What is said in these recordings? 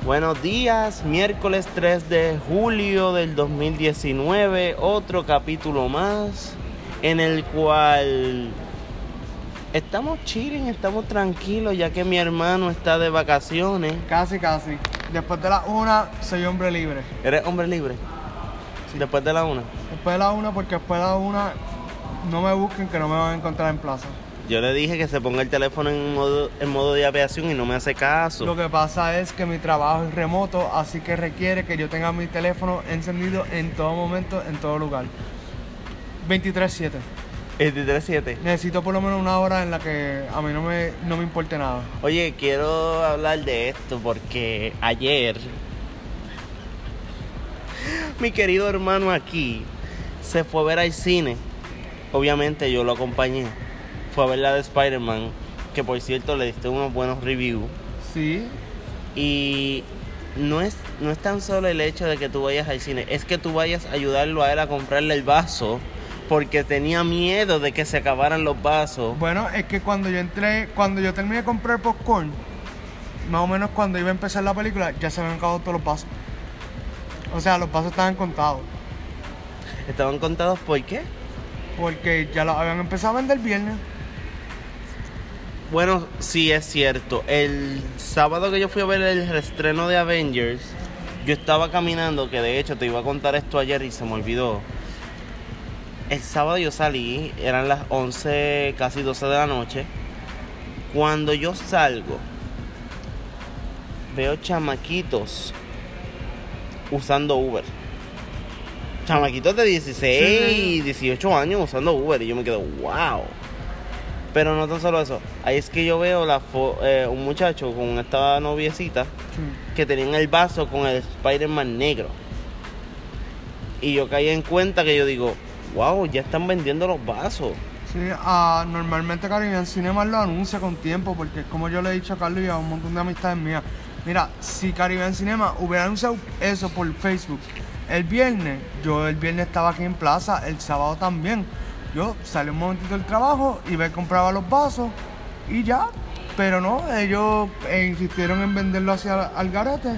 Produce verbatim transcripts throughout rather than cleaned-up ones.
Buenos días, miércoles tres de julio del dos mil diecinueve, otro capítulo más en el cual estamos chilling, estamos tranquilos ya que mi hermano está de vacaciones. Casi, casi. Después de la una, soy hombre libre. ¿Eres hombre libre? Sí. Después de la una. Después de la una, porque después de la una no me busquen que no me van a encontrar en plaza. Yo le dije que se ponga el teléfono en modo, en modo de aviación y no me hace caso. Lo que pasa es que mi trabajo es remoto, así que requiere que yo tenga mi teléfono encendido en todo momento, en todo lugar. veintitrés siete. veintitrés siete. Necesito por lo menos una hora en la que a mí no me, no me importe nada. Oye, quiero hablar de esto porque ayer mi querido hermano aquí se fue a ver al cine. Obviamente yo lo acompañé. Fue a ver la de Spider-Man, que por cierto le diste unos buenos reviews. Sí. Y no es, no es tan solo el hecho de que tú vayas al cine, es que tú vayas a ayudarlo a él a comprarle el vaso, porque tenía miedo de que se acabaran los vasos. Bueno, es que cuando yo entré, cuando yo terminé de comprar popcorn, más o menos cuando iba a empezar la película, ya se habían acabado todos los vasos. O sea, los vasos estaban contados. ¿Estaban contados por qué? Porque ya los habían empezado a vender el viernes. Bueno, sí es cierto. El sábado que yo fui a ver el reestreno de Avengers, yo estaba caminando, que de hecho te iba a contar esto ayer y se me olvidó. El sábado yo salí, eran las once, casi doce de la noche. Cuando yo salgo, veo chamaquitos usando Uber. Chamaquitos de dieciséis, dieciocho años usando Uber. Y yo me quedo, wow. Pero no tan solo eso. Ahí es que yo veo la fo- eh, un muchacho con esta noviecita Sí. que tenían el vaso con el Spider-Man negro. Y yo caí en cuenta que yo digo, wow, ya están vendiendo los vasos. Sí, uh, normalmente Caribbean Cinema lo anuncia con tiempo, porque como yo le he dicho a Carlos y a un montón de amistades mías, mira, si Caribbean Cinema hubiera anunciado eso por Facebook el viernes, yo el viernes estaba aquí en plaza, el sábado también. Yo salí un momentito del trabajo y me compraba los vasos y ya. Pero no, ellos eh, insistieron en venderlo hacia al garete.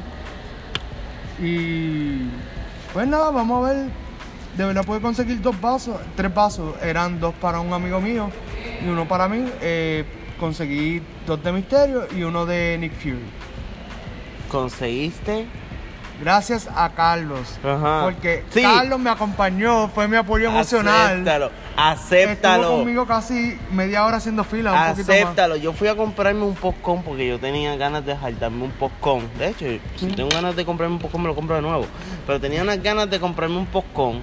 Y pues nada, vamos a ver. De verdad pude conseguir dos vasos, tres vasos. Eran dos para un amigo mío y uno para mí. Eh, conseguí dos de Misterio y uno de Nick Fury. ¿Conseguiste? Gracias a Carlos. Ajá. Porque Sí. Carlos me acompañó, fue mi apoyo emocional. Acéptalo, acéptalo. Estuvo conmigo casi media hora haciendo fila, un poquito más. Acéptalo. Yo fui a comprarme un popcorn porque yo tenía ganas de jaltarme un popcorn. De hecho, si tengo ganas de comprarme un popcorn, me lo compro de nuevo. Pero tenía unas ganas de comprarme un popcorn.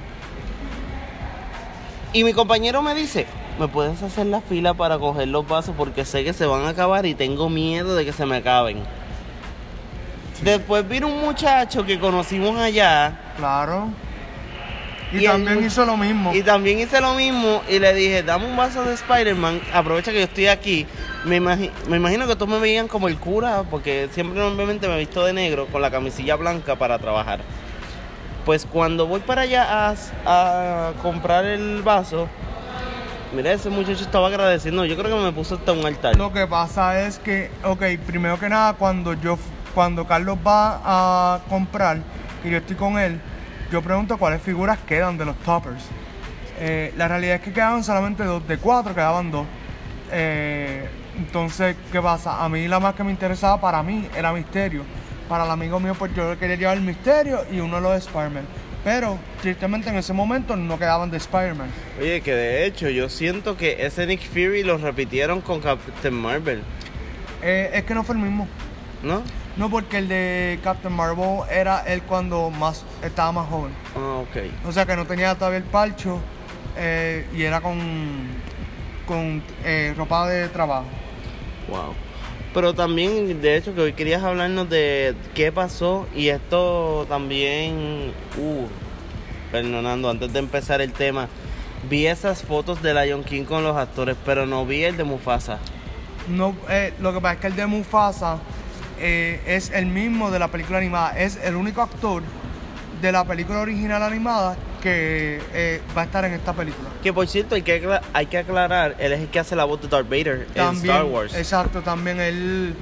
Y mi compañero me dice, ¿me puedes hacer la fila para coger los vasos? Porque sé que se van a acabar y tengo miedo de que se me acaben. Sí. Después vino un muchacho que conocimos allá. Claro. Y, Y también el- hizo lo mismo. Y también hice lo mismo y le dije, dame un vaso de Spider-Man, aprovecha que yo estoy aquí. Me, imagi- me imagino que todos me veían como el cura, porque siempre normalmente me he visto de negro con la camisilla blanca para trabajar. Pues cuando voy para allá a, a comprar el vaso, mira, ese muchacho estaba agradeciendo. Yo creo que me puso hasta un altar. Lo que pasa es que, ok, primero que nada, cuando yo, cuando Carlos va a comprar y yo estoy con él, yo pregunto cuáles figuras quedan de los toppers. Eh, la realidad es que quedaban solamente dos, de cuatro quedaban dos. Eh, entonces, ¿qué pasa? A mí la más que me interesaba para mí era Misterio. Para el amigo mío, pues yo quería llevar el Misterio y uno lo de Spider-Man. Pero, tristemente, en ese momento no quedaban de Spider-Man. Oye, que de hecho yo siento que ese Nick Fury lo repitieron con Captain Marvel, Eh, es que no fue el mismo. ¿no? No, porque el de Captain Marvel era él cuando más estaba más joven. Ah, ok. O sea que no tenía todavía el parcho eh, y era con, con eh, ropa de trabajo. Wow. Pero también, de hecho, que hoy querías hablarnos de qué pasó y esto también, uh, perdonando, antes de empezar el tema, vi esas fotos de Lion King con los actores, pero no vi el de Mufasa. No, eh, lo que pasa es que el de Mufasa eh, es el mismo de la película animada. Es el único actor de la película original animada que eh, va a estar en esta película. Que por cierto, hay que, acla- hay que aclarar, él es el que hace la voz de Darth Vader También, en Star Wars. Exacto, también él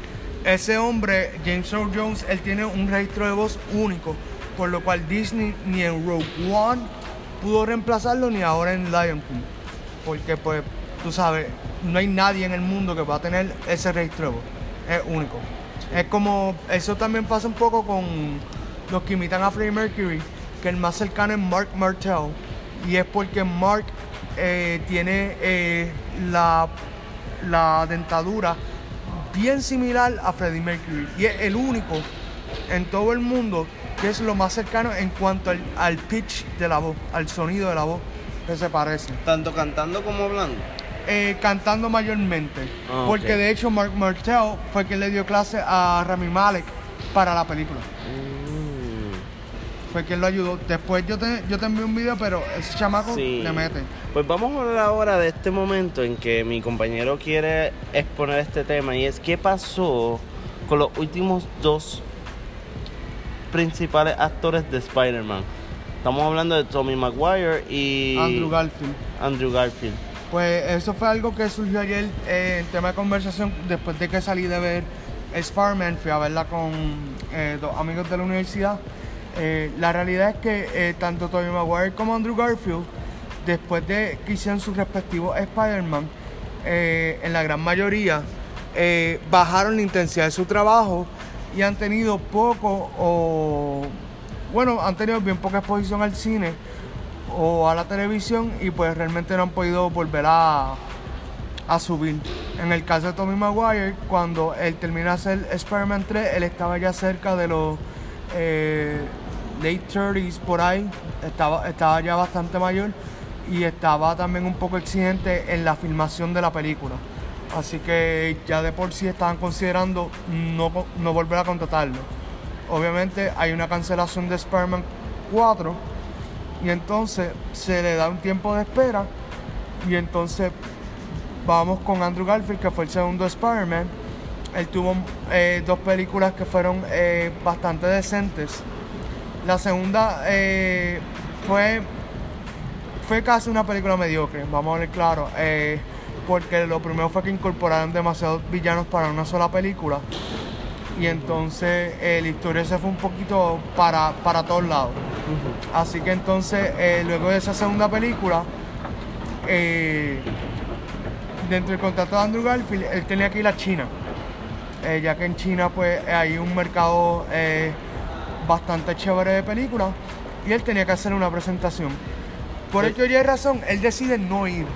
ese hombre, James Earl Jones, él tiene un registro de voz único, por lo cual Disney ni en Rogue One pudo reemplazarlo ni ahora en Lion King, porque pues tú sabes, no hay nadie en el mundo que pueda tener ese registro de voz, es único. Es como, eso también pasa un poco con los que imitan a Freddie Mercury, que el más cercano es Mark Martel, y es porque Mark eh, tiene eh, la, la dentadura bien similar a Freddie Mercury, y es el único en todo el mundo que es lo más cercano en cuanto al, al pitch de la voz, al sonido de la voz, que se parece. Tanto cantando como hablando. Eh, cantando mayormente, Ah, porque okay. de hecho Mark Martel fue quien le dio clase a Rami Malek para la película. Mm. Fue quien lo ayudó. Después yo te, yo te envié un video, pero ese chamaco Sí. le mete. Pues vamos a hablar ahora de este momento en que mi compañero quiere exponer este tema, y es qué pasó con los últimos dos principales actores de Spider-Man. Estamos hablando de Tobey Maguire y Andrew Garfield. Andrew Garfield. Pues eso fue algo que surgió ayer eh, en tema de conversación después de que salí de ver Spider-Man. Fui a verla con eh, dos amigos de la universidad. Eh, la realidad es que eh, tanto Tobey Maguire como Andrew Garfield, después de que hicieron sus respectivos Spider-Man, eh, en la gran mayoría eh, bajaron la intensidad de su trabajo y han tenido poco o bueno, han tenido bien poca exposición al cine o a la televisión, y pues realmente no han podido volver a, a subir. En el caso de Tobey Maguire, cuando él termina de hacer Spider-Man tres, él estaba ya cerca de los eh, late thirties por ahí, estaba, estaba ya bastante mayor y estaba también un poco exigente en la filmación de la película. Así que ya de por sí estaban considerando no, no volver a contratarlo. Obviamente hay una cancelación de Spider-Man cuatro, y entonces se le da un tiempo de espera, y entonces vamos con Andrew Garfield, que fue el segundo Spider-Man. Él tuvo eh, dos películas que fueron eh, bastante decentes. La segunda eh, fue, fue casi una película mediocre, vamos a ver claro, eh, porque lo primero fue que incorporaron demasiados villanos para una sola película, y entonces eh, la historia se fue un poquito para, para todos lados. Uh-huh. Así que entonces eh, luego de esa segunda película, eh, dentro del contrato de Andrew Garfield, él tenía que ir a China, eh, ya que en China pues hay un mercado eh, bastante chévere de películas, y él tenía que hacer una presentación. Por ello y razón, él decide no ir.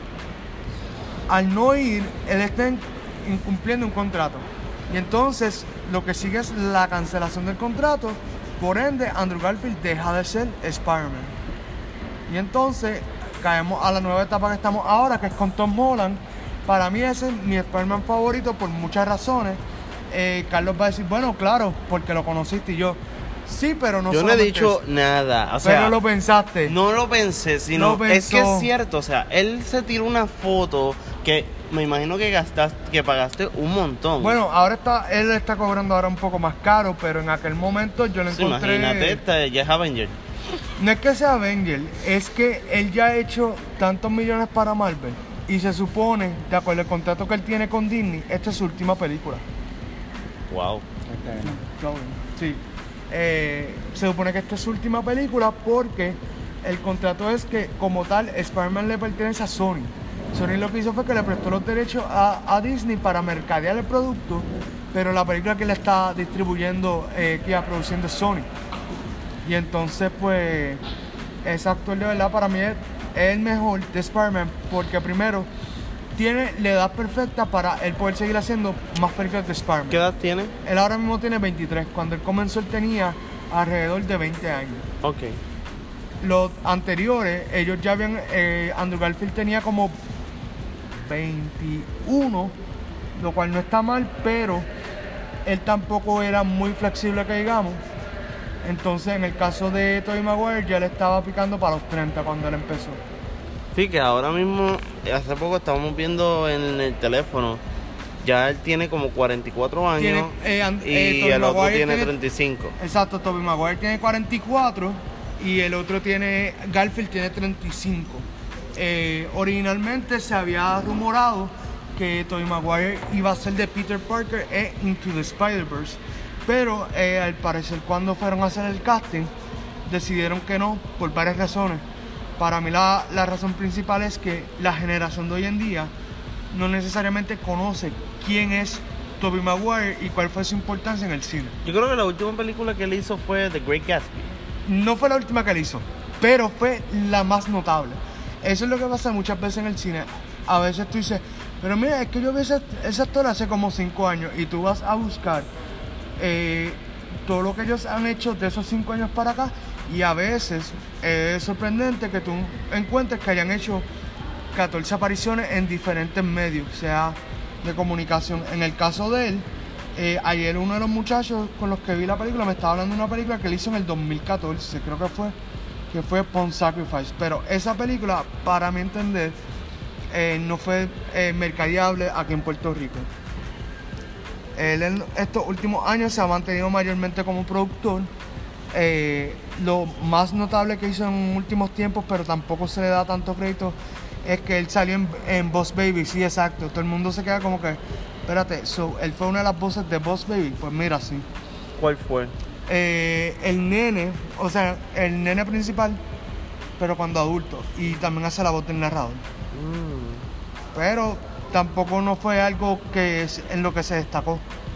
Al no ir, él está incumpliendo un contrato. Y entonces lo que sigue es la cancelación del contrato. Por ende, Andrew Garfield deja de ser Spider-Man. Y entonces caemos a la nueva etapa que estamos ahora, que es con Tom Holland. Para mí ese es mi Spider-Man favorito por muchas razones. Eh, Carlos va a decir, bueno, claro, porque lo conociste, y yo, sí, pero no Yo no he dicho eso. nada, o sea, pero lo pensaste. No lo pensé, sino No es que pensó. es cierto, o sea, él se tiró una foto que me imagino que gastaste, que pagaste un montón. Bueno, ahora está, él está cobrando ahora un poco más caro, pero en aquel momento yo lo Sí, encontré. imagínate, este ya es Avenger. No es que sea Avenger, es que él ya ha hecho tantos millones para Marvel, y se supone, de acuerdo al contrato que él tiene con Disney, esta es su última película. Wow. Sí. Eh, se supone que esta es su última película porque el contrato es que, como tal, Spider-Man le pertenece a Sony. Sony lo que hizo fue que le prestó los derechos a, a Disney para mercadear el producto, pero la película que le está distribuyendo, eh, que iba produciendo es Sony. Y entonces, pues, ese actor de verdad para mí es, es el mejor de Spider-Man, porque primero tiene la edad perfecta para él poder seguir haciendo más películas de Spider-Man. ¿Qué edad tiene? Él ahora mismo tiene veintitrés. Cuando él comenzó, él tenía alrededor de veinte años. Ok. Los anteriores, ellos ya habían... Eh, Andrew Garfield tenía como veintiuno, lo cual no está mal, pero él tampoco era muy flexible, que digamos. Entonces, en el caso de Tobey Maguire, ya le estaba picando para los treinta cuando él empezó. Sí, que ahora mismo, hace poco estábamos viendo en el teléfono, ya él tiene como cuarenta y cuatro años. Tiene, eh, and, y eh, Tobey el otro Maguire tiene tiene- treinta y cinco. Exacto, Tobey Maguire tiene cuarenta y cuatro y el otro tiene, Garfield tiene treinta y cinco. Eh, originalmente se había rumorado que Tobey Maguire iba a ser de Peter Parker en Into the Spider-Verse. Pero eh, al parecer cuando fueron a hacer el casting, decidieron que no, por varias razones. Para mí la, la razón principal es que la generación de hoy en día no necesariamente conoce quién es Tobey Maguire y cuál fue su importancia en el cine. Yo creo que la última película que él hizo fue The Great Gatsby. No fue la última que él hizo, pero fue la más notable. Eso es lo que pasa muchas veces en el cine. A veces tú dices, pero mira, es que yo vi ese, ese actor hace como cinco años y tú vas a buscar eh, todo lo que ellos han hecho de esos cinco años para acá y a veces eh, es sorprendente que tú encuentres que hayan hecho catorce apariciones en diferentes medios, sea de comunicación. En el caso de él, eh, ayer uno de los muchachos con los que vi la película me estaba hablando de una película que él hizo en el dos mil catorce, creo que fue, que fue Pawn Sacrifice, pero esa película, para mi entender, eh, no fue eh, mercadeable aquí en Puerto Rico. Él en estos últimos años se ha mantenido mayormente como productor. Eh, lo más notable que hizo en últimos tiempos, pero tampoco se le da tanto crédito, es que él salió en, en Boss Baby. Sí, exacto. Todo el mundo se queda como que, espérate, so, él fue una de las voces de Boss Baby. Pues mira, sí. ¿Cuál fue? Eh, el nene, o sea, el nene principal, pero cuando adulto. Y también hace la voz del narrador. Mm. Pero tampoco no fue algo que es en lo que se destacó.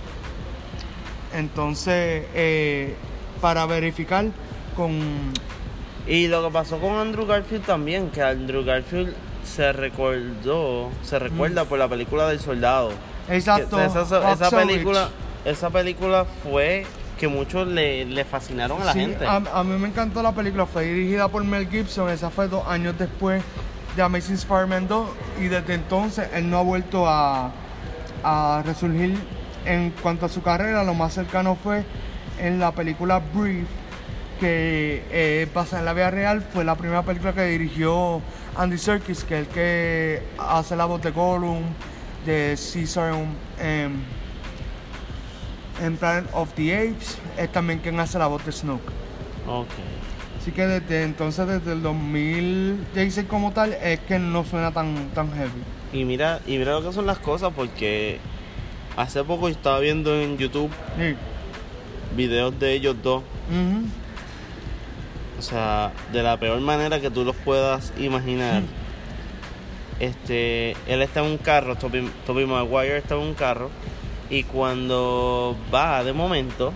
Entonces, eh, para verificar con... Y lo que pasó con Andrew Garfield también, que Andrew Garfield se recordó, se recuerda mm. por la película del soldado. Exacto. Que, esa, esa, esa película, esa película fue que muchos le, le fascinaron a la sí, gente. A, a mí me encantó la película, fue dirigida por Mel Gibson, esa fue dos años después de Amazing Spider-Man dos y desde entonces él no ha vuelto a, a resurgir en cuanto a su carrera. Lo más cercano fue en la película Brief, que eh, basada en la vida real, fue la primera película que dirigió Andy Serkis, que es el que hace la voz de Gollum, de Caesar en, en Planet of the Apes, es también quien hace la voz de Snoke. Ok. Así que desde entonces, desde el dos mil dieciséis como tal, es que no suena tan, tan heavy. Y mira, y mira lo que son las cosas, porque hace poco yo estaba viendo en YouTube Sí. videos de ellos dos. Uh-huh. O sea, de la peor manera que tú los puedas imaginar. Este, él está en un carro, Tobey, Tobey Maguire está en un carro, y cuando va de momento,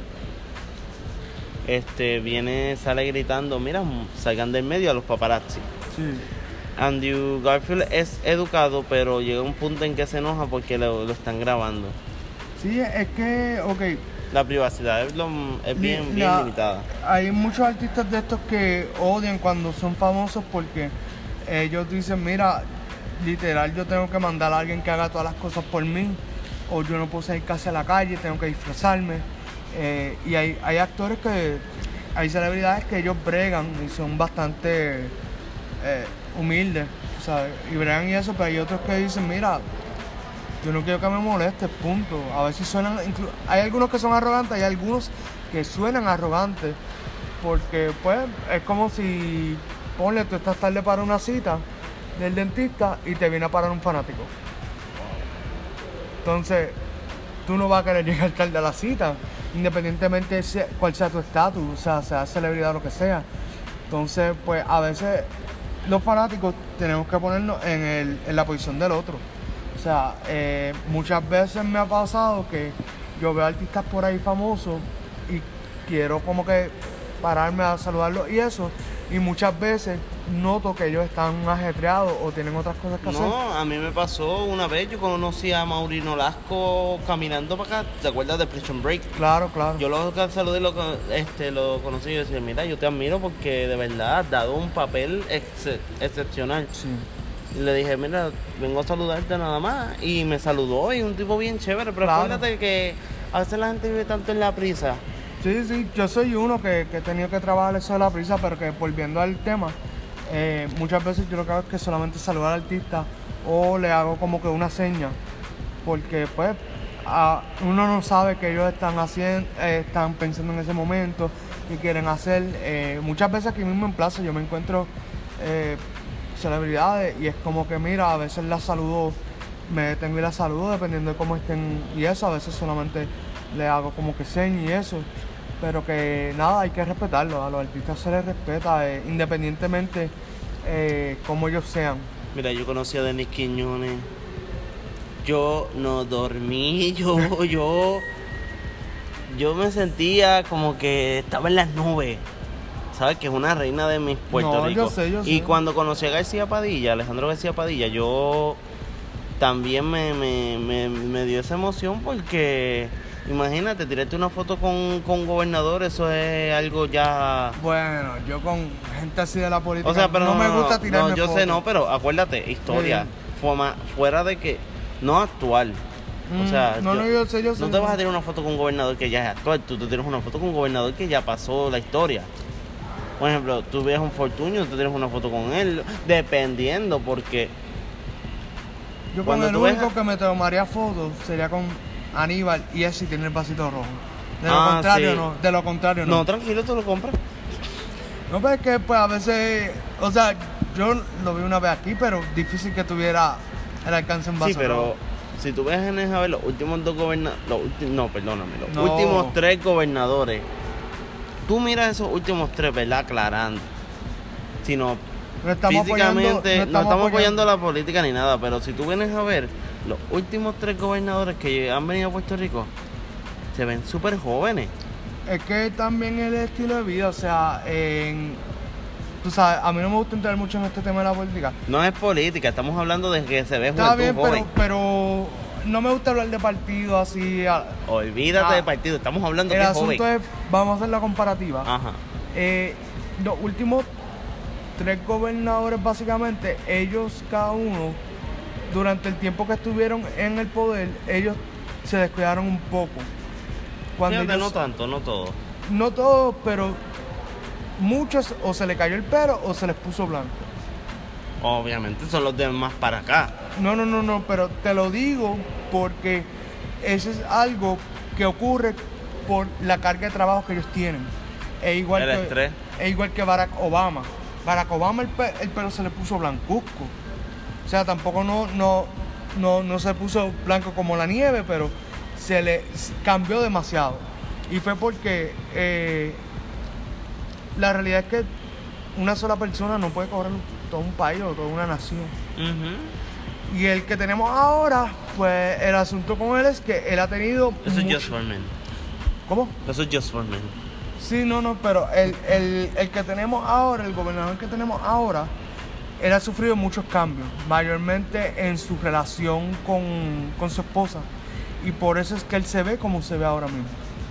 este, viene, sale gritando, mira, salgan del medio a los paparazzi. Sí. Andrew Garfield es educado, pero llega un punto en que se enoja porque lo, lo están grabando. Sí, es que, ok. La privacidad es, lo, es bien, Li- bien la- limitada. Hay muchos artistas de estos que odian cuando son famosos porque ellos dicen, mira, literal yo tengo que mandar a alguien que haga todas las cosas por mí, o yo no puedo salir casi a la calle, tengo que disfrazarme. Eh, y hay, hay actores que, hay celebridades que ellos bregan y son bastante eh, humildes, ¿sabes? Y bregan y eso, pero hay otros que dicen, mira, yo no quiero que me molestes, punto. A veces suenan, inclu- hay algunos que son arrogantes, hay algunos que suenan arrogantes, porque pues es como si, ponle, tú estás tarde para una cita del dentista y te viene a parar un fanático. Entonces, tú no vas a querer llegar tarde a la cita, independientemente de sea- cuál sea tu estatus, o sea, sea celebridad o lo que sea. Entonces, pues a veces los fanáticos tenemos que ponernos en, el, en la posición del otro. O sea, eh, muchas veces me ha pasado que yo veo artistas por ahí famosos y quiero como que pararme a saludarlos y eso, y muchas veces noto que ellos están ajetreados o tienen otras cosas que hacer. No, a mí me pasó una vez, yo conocí a Maurino Lasco caminando para acá, ¿te acuerdas de Prison Break? Claro, claro. Yo lo saludé, lo, con- este, lo conocí y yo decía, mira, yo te admiro porque de verdad has dado un papel ex- excepcional. Sí. Y le dije, mira, vengo a saludarte nada más. Y me saludó y un tipo bien chévere, pero Claro. acuérdate que a veces la gente vive tanto en la prisa. Sí, sí, yo soy uno que, que he tenido que trabajar eso de la prisa, pero que volviendo al tema, eh, muchas veces yo lo que hago es que solamente saludar al artista o le hago como que una seña, porque pues a- uno no sabe que ellos están haciendo, eh, están pensando en ese momento y quieren hacer. Eh, muchas veces aquí mismo en plaza yo me encuentro eh, celebridades y es como que mira, a veces las saludo me detengo y la saludo dependiendo de cómo estén y eso. A veces solamente le hago como que señas y eso. Pero que nada, hay que respetarlo. A los artistas se les respeta eh, independientemente eh, como ellos sean. Mira, yo conocí a Denis Quiñones. Yo no dormí, yo, yo, yo me sentía como que estaba en las nubes. ¿Sabes? Que es una reina de mis Puerto No, Rico. yo sé, yo Y sé. cuando conocí a García Padilla, Alejandro García Padilla, yo también me, me, me, me dio esa emoción porque, imagínate, tirarte una foto con, con un gobernador, eso es algo ya... Bueno, yo con gente así de la política O sea, pero no, me gusta no, tirarme no, yo fotos. sé, no, pero acuérdate, historia, Sí. Fuma- fuera de que, no actual. O Mm, sea, no, no, yo sé, yo sé. no te vas a tirar una foto con un gobernador que ya es actual, tú te tienes una foto con un gobernador que ya pasó la historia. Por ejemplo, tú ves un Fortuño, tú tienes una foto con él, dependiendo, porque Yo con cuando el tú ves único a- que me tomaría fotos sería con Aníbal y ese tiene el vasito rojo. De lo Ah, contrario sí. no, de lo contrario no. no, tranquilo, tú lo compras. No, pero es que pues a veces, o sea, yo lo vi una vez aquí, pero difícil que tuviera el alcance en vaso Sí, pero rojo. si tú ves en a ver los últimos dos gobernadores, no, perdóname, los No. últimos tres gobernadores, tú miras esos últimos tres, ¿verdad? Aclarando. Sino No estamos apoyando, físicamente, no no estamos, apoyando apoyando la política ni nada, pero si tú vienes a ver los últimos tres gobernadores que han venido a Puerto Rico, se ven súper jóvenes. Es que también el estilo de vida, o sea, en, tú sabes, a mí no me gusta entrar mucho en este tema de la política. No es política, estamos hablando de que se ve Está juventud bien, joven. pero, pero no me gusta hablar de partidos así. a- Olvídate Ah, de partido, estamos hablando El que es asunto joven. es, vamos a hacer la comparativa. Ajá. Eh, los últimos tres gobernadores, básicamente, ellos cada uno, durante el tiempo que estuvieron en el poder, ellos se descuidaron un poco. Cuando Fíjate, ellos- no tanto, no todo. no todos, pero muchos o se le cayó el pelo o se les puso blanco. Obviamente son los de más para acá. No, no, no, no, pero te lo digo porque eso es algo que ocurre por la carga de trabajo que ellos tienen. Es igual, El que, estrés. es igual que Barack Obama. Barack Obama el, pe- el pelo se le puso blancuzco. O sea, tampoco no, no, no, no se puso blanco como la nieve, pero se le s- cambió demasiado. Y fue porque eh, la realidad es que una sola persona no puede cobrar todo un país o toda una nación. Ujú. Y el que tenemos ahora, pues el asunto con él es que él ha tenido... Eso es mucho- just for men. ¿Cómo? Eso es just for men. Sí, no, no, pero el, el, el que tenemos ahora, el gobernador que tenemos ahora, él ha sufrido muchos cambios, mayormente en su relación con, con su esposa. Y por eso es que él se ve como se ve ahora mismo.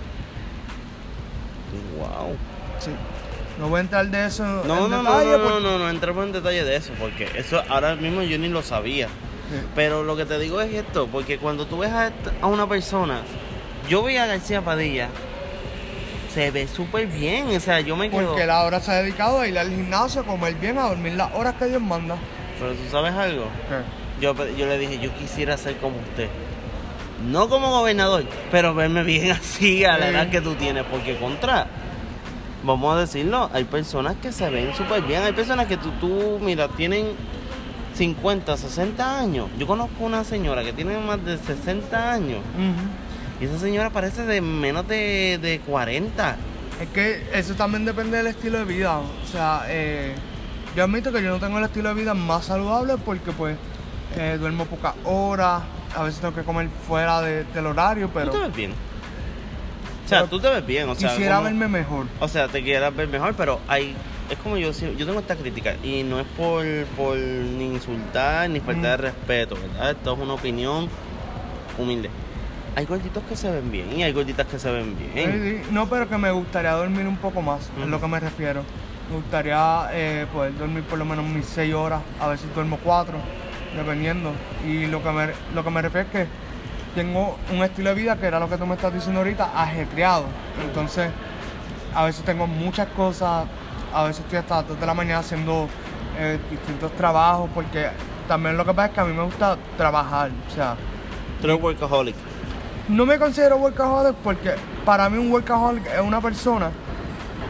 Wow. Sí. No voy a entrar de eso No, en no, no, detalle. no, no, porque- no, no entremos en detalle de eso, porque eso ahora mismo yo ni lo sabía. Sí. Pero lo que te digo es esto, porque cuando tú ves a, esta- a una persona, yo vi a García Padilla, se ve súper bien, o sea, yo me quedo... Porque él ahora se ha dedicado a ir al gimnasio, a comer bien, a dormir las horas que Dios manda. Pero tú sabes algo, ¿Qué? yo, yo le dije, yo quisiera ser como usted. No como gobernador, pero verme bien así a la Sí. edad que tú tienes, porque contra... Vamos a decirlo, hay personas que se ven súper bien, hay personas que tú, tú, mira, tienen cincuenta, sesenta años. Yo conozco una señora que tiene más de sesenta años Ujú. y esa señora parece de menos de, de cuarenta. Es que eso también depende del estilo de vida. O sea, eh, yo admito que yo no tengo el estilo de vida más saludable porque pues eh, duermo pocas horas, a veces tengo que comer fuera de- del horario, pero Tú te ves bien. O sea, Pero tú te ves bien, o sea, quisiera como- verme mejor. o sea, te quieras ver mejor, pero hay, es como yo, yo tengo esta crítica y no es por, por ni insultar ni faltar de Mm. respeto, ¿verdad? Esto es una opinión humilde. Hay gorditos que se ven bien y hay gorditas que se ven bien. Sí, sí. No, pero que me gustaría dormir un poco más, es Ujú. lo que me refiero. Me gustaría eh, poder dormir por lo menos mis seis horas, a veces duermo cuatro, dependiendo. Y lo que me, lo que me refiero es que tengo un estilo de vida, que era lo que tú me estás diciendo ahorita, ajetreado. Entonces, a veces tengo muchas cosas, a veces estoy hasta las dos de la mañana haciendo eh, distintos trabajos, porque también lo que pasa es que a mí me gusta trabajar. O sea, Tú eres workaholic. no me considero workaholic porque para mí un workaholic es una persona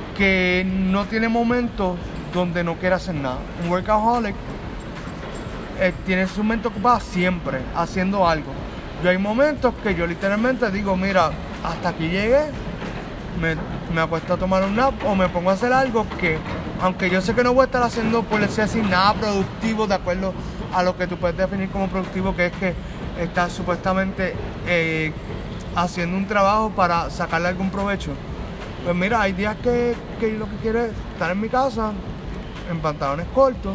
que no tiene momentos donde no quiere hacer nada. Un workaholic eh, tiene su mente ocupada siempre, haciendo algo. Yo hay momentos que yo literalmente digo, mira, hasta aquí llegué, me, me acuesto a tomar un nap o me pongo a hacer algo que, aunque yo sé que no voy a estar haciendo, por decir así, nada productivo de acuerdo a lo que tú puedes definir como productivo, que es que estás supuestamente eh, haciendo un trabajo para sacarle algún provecho. Pues mira, hay días que, que lo que quiero es estar en mi casa, en pantalones cortos,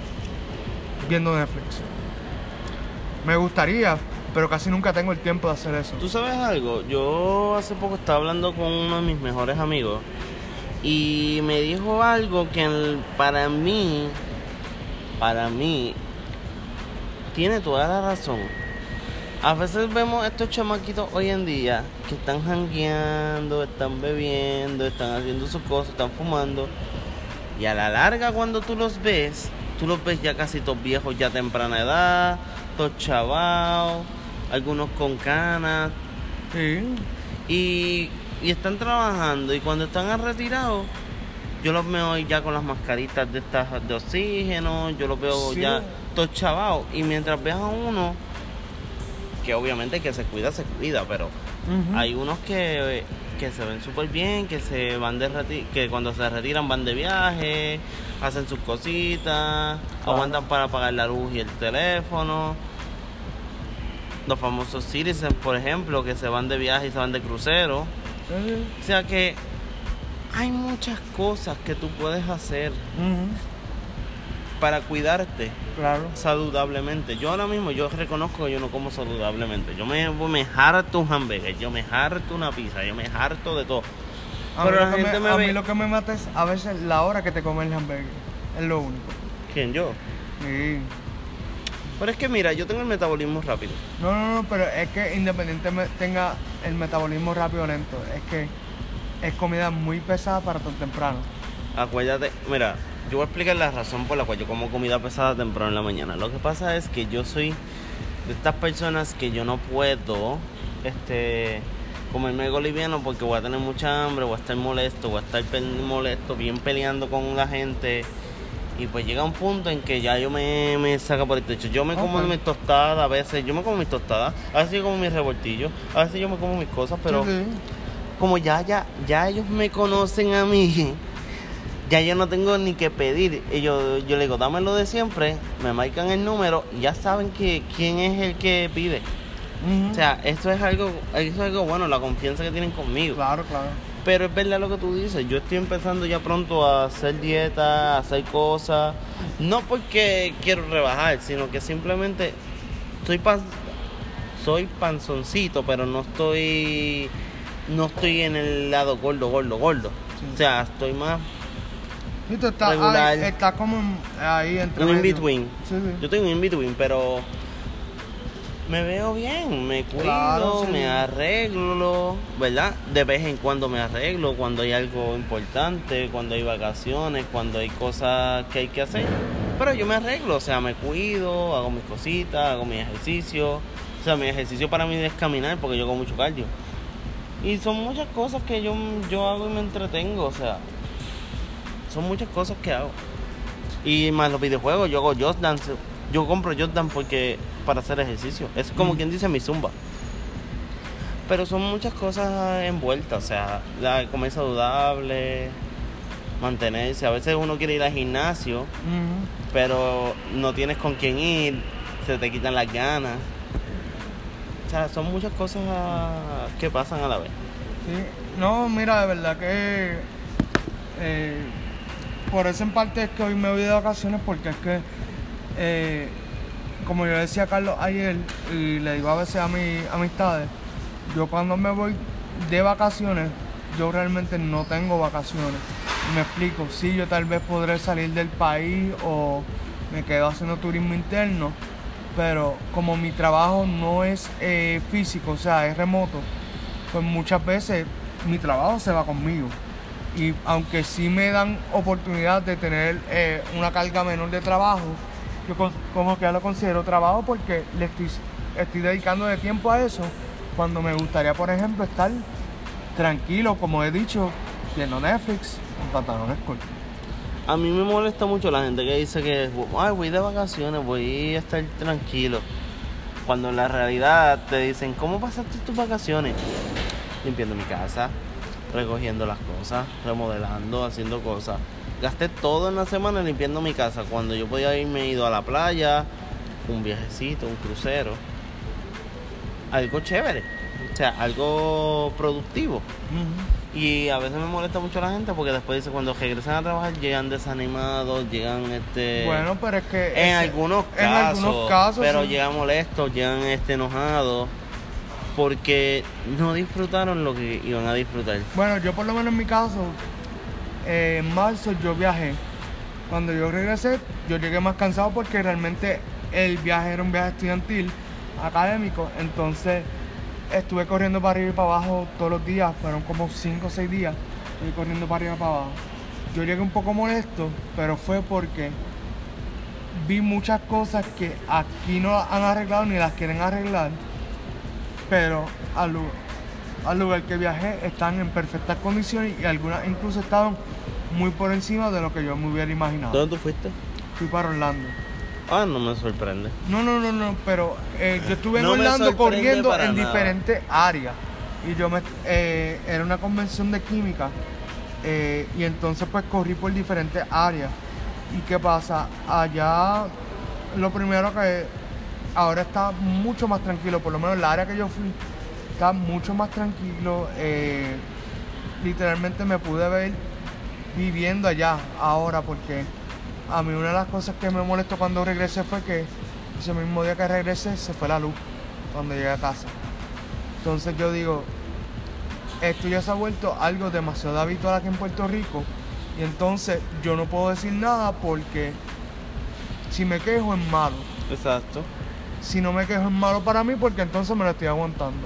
viendo Netflix. Me gustaría, pero casi nunca tengo el tiempo de hacer eso. ¿Tú sabes algo? Yo hace poco estaba hablando con uno de mis mejores amigos y me dijo algo que el- para mí, para mí, tiene toda la razón. A veces vemos estos chamaquitos hoy en día que están jangueando, están bebiendo, están haciendo sus cosas, están fumando. Y a la larga cuando tú los ves, tú los ves ya casi todos viejos, ya a temprana edad, todos chavados, algunos con canas. Sí. Y, y están trabajando y cuando están retirados, yo los veo ya con las mascaritas de estas de oxígeno, yo los veo Sí. ya todos chavados. Y mientras ves a uno, que obviamente que se cuida, se cuida, pero Ujú. hay unos que, que se ven súper bien, que se van de reti- que cuando se retiran van de viaje, hacen sus cositas, Claro. aguantan para pagar la luz y el teléfono. Los famosos citizens, por ejemplo, que se van de viaje y se van de crucero. Sí. O sea que hay muchas cosas que tú puedes hacer Ujú. para cuidarte Claro. saludablemente. Yo ahora mismo, yo reconozco que yo no como saludablemente. Yo me, me harto un hamburger, yo me harto una pizza, yo me harto de todo. A, Pero mí, la lo que gente me, me a ve- mí lo que me mata es a veces la hora que te comes el hamburger. Es lo único. ¿Quién? Yo. Sí. Pero es que mira, yo tengo el metabolismo rápido. No, no, no, pero es que independientemente tenga el metabolismo rápido o lento, es que es comida muy pesada para tan temprano. Acuérdate, mira, yo voy a explicar la razón por la cual yo como comida pesada temprano en la mañana. Lo que pasa es que yo soy de estas personas que yo no puedo este comerme algo liviano porque voy a tener mucha hambre, voy a estar molesto, voy a estar pe- molesto, bien peleando con la gente. Y pues llega un punto en que ya yo me, me saca por el techo. Yo me como Ok. mis tostadas a veces, yo me como mis tostadas, a veces yo como mis revoltillos, a veces yo me como mis cosas, pero Sí, sí. como ya, ya, ya ellos me conocen a mí, ya yo no tengo ni que pedir. Y yo, yo le digo, dámelo de siempre, me marcan el número y ya saben que quién es el que pide. Ujú. O sea, esto es algo, eso es algo bueno, la confianza que tienen conmigo. Claro, claro. Pero es verdad lo que tú dices, yo estoy empezando ya pronto a hacer dieta, a hacer cosas, no porque quiero rebajar, sino que simplemente soy pan, soy panzoncito, pero no estoy, no estoy en el lado gordo, gordo, gordo. Sí. O sea, estoy más Y tú estás, regular. ahí, estás como en- ahí entre un medio. in-between. Sí, sí. Yo tengo un in-between, pero me veo bien, me cuido, Claro, sí. me arreglo, ¿verdad? De vez en cuando me arreglo, cuando hay algo importante, cuando hay vacaciones, cuando hay cosas que hay que hacer. Pero yo me arreglo, o sea, me cuido, hago mis cositas, hago mis ejercicios. O sea, mi ejercicio para mí es caminar porque yo hago mucho cardio. Y son muchas cosas que yo, yo hago y me entretengo, o sea, son muchas cosas que hago. Y más los videojuegos, yo hago Just Dance. Yo compro Just Dance porque para hacer ejercicio. Es como Mm. quien dice mi zumba. Pero son muchas cosas envueltas, o sea, la comer saludable, mantenerse. A veces uno quiere ir al gimnasio, Ujú. pero no tienes con quién ir, se te quitan las ganas. O sea, son muchas cosas que pasan a la vez. Sí. No, mira, de verdad que eh, por eso en parte es que hoy me voy de vacaciones, porque es que eh, como yo le decía a Carlos ayer y le digo a veces a mis amistades, yo cuando me voy de vacaciones, yo realmente no tengo vacaciones. Y me explico, sí, yo tal vez podré salir del país o me quedo haciendo turismo interno, pero como mi trabajo no es eh, físico, o sea, es remoto, pues muchas veces mi trabajo se va conmigo. Y aunque sí me dan oportunidad de tener eh, una carga menor de trabajo, yo con- como que ya lo considero trabajo porque le estoy, estoy dedicando de tiempo a eso, cuando me gustaría, por ejemplo, estar tranquilo, como he dicho, viendo Netflix, en pantalones cortos. A mí me molesta mucho la gente que dice que ay, voy de vacaciones, voy a estar tranquilo. Cuando en la realidad te dicen, ¿cómo pasaste tus vacaciones? Limpiando mi casa, recogiendo las cosas, remodelando, haciendo cosas. Gasté todo en la semana limpiando mi casa, cuando yo podía haberme ido a la playa, un viajecito, un crucero. Algo chévere, o sea, algo productivo. Uh-huh. Y a veces me molesta mucho la gente porque después dice, cuando regresan a trabajar llegan desanimados, llegan este... Bueno, pero es que... En, ese, algunos, casos, en algunos casos... Pero sí. Llegan molestos, llegan este, enojados, porque no disfrutaron lo que iban a disfrutar. Bueno, yo por lo menos en mi caso, eh, en marzo yo viajé. Cuando yo regresé, yo llegué más cansado porque realmente el viaje era un viaje estudiantil, académico, entonces... Estuve corriendo para arriba y para abajo todos los días, fueron como cinco o seis días, estuve corriendo para arriba y para abajo. Yo llegué un poco molesto, pero fue porque vi muchas cosas que aquí no han arreglado ni las quieren arreglar, pero al lugar, al lugar que viajé están en perfectas condiciones y algunas incluso estaban muy por encima de lo que yo me hubiera imaginado. ¿Dónde tú fuiste? Fui para Orlando. Ah, no me sorprende. No, no, no, no, pero eh, yo estuve en no Orlando corriendo en nada. diferentes áreas. Y yo me eh, era una convención de química. Eh, y entonces pues corrí por diferentes áreas. ¿Y qué pasa? Allá lo primero que ahora está mucho más tranquilo, por lo menos la área que yo fui está mucho más tranquilo. Eh, literalmente me pude ver viviendo allá ahora porque a mí una de las cosas que me molestó cuando regresé fue que ese mismo día que regresé se fue la luz cuando llegué a casa. Entonces yo digo, esto ya se ha vuelto algo demasiado habitual aquí en Puerto Rico y entonces yo no puedo decir nada porque si me quejo es malo. Exacto. Si no me quejo es malo para mí porque entonces me lo estoy aguantando.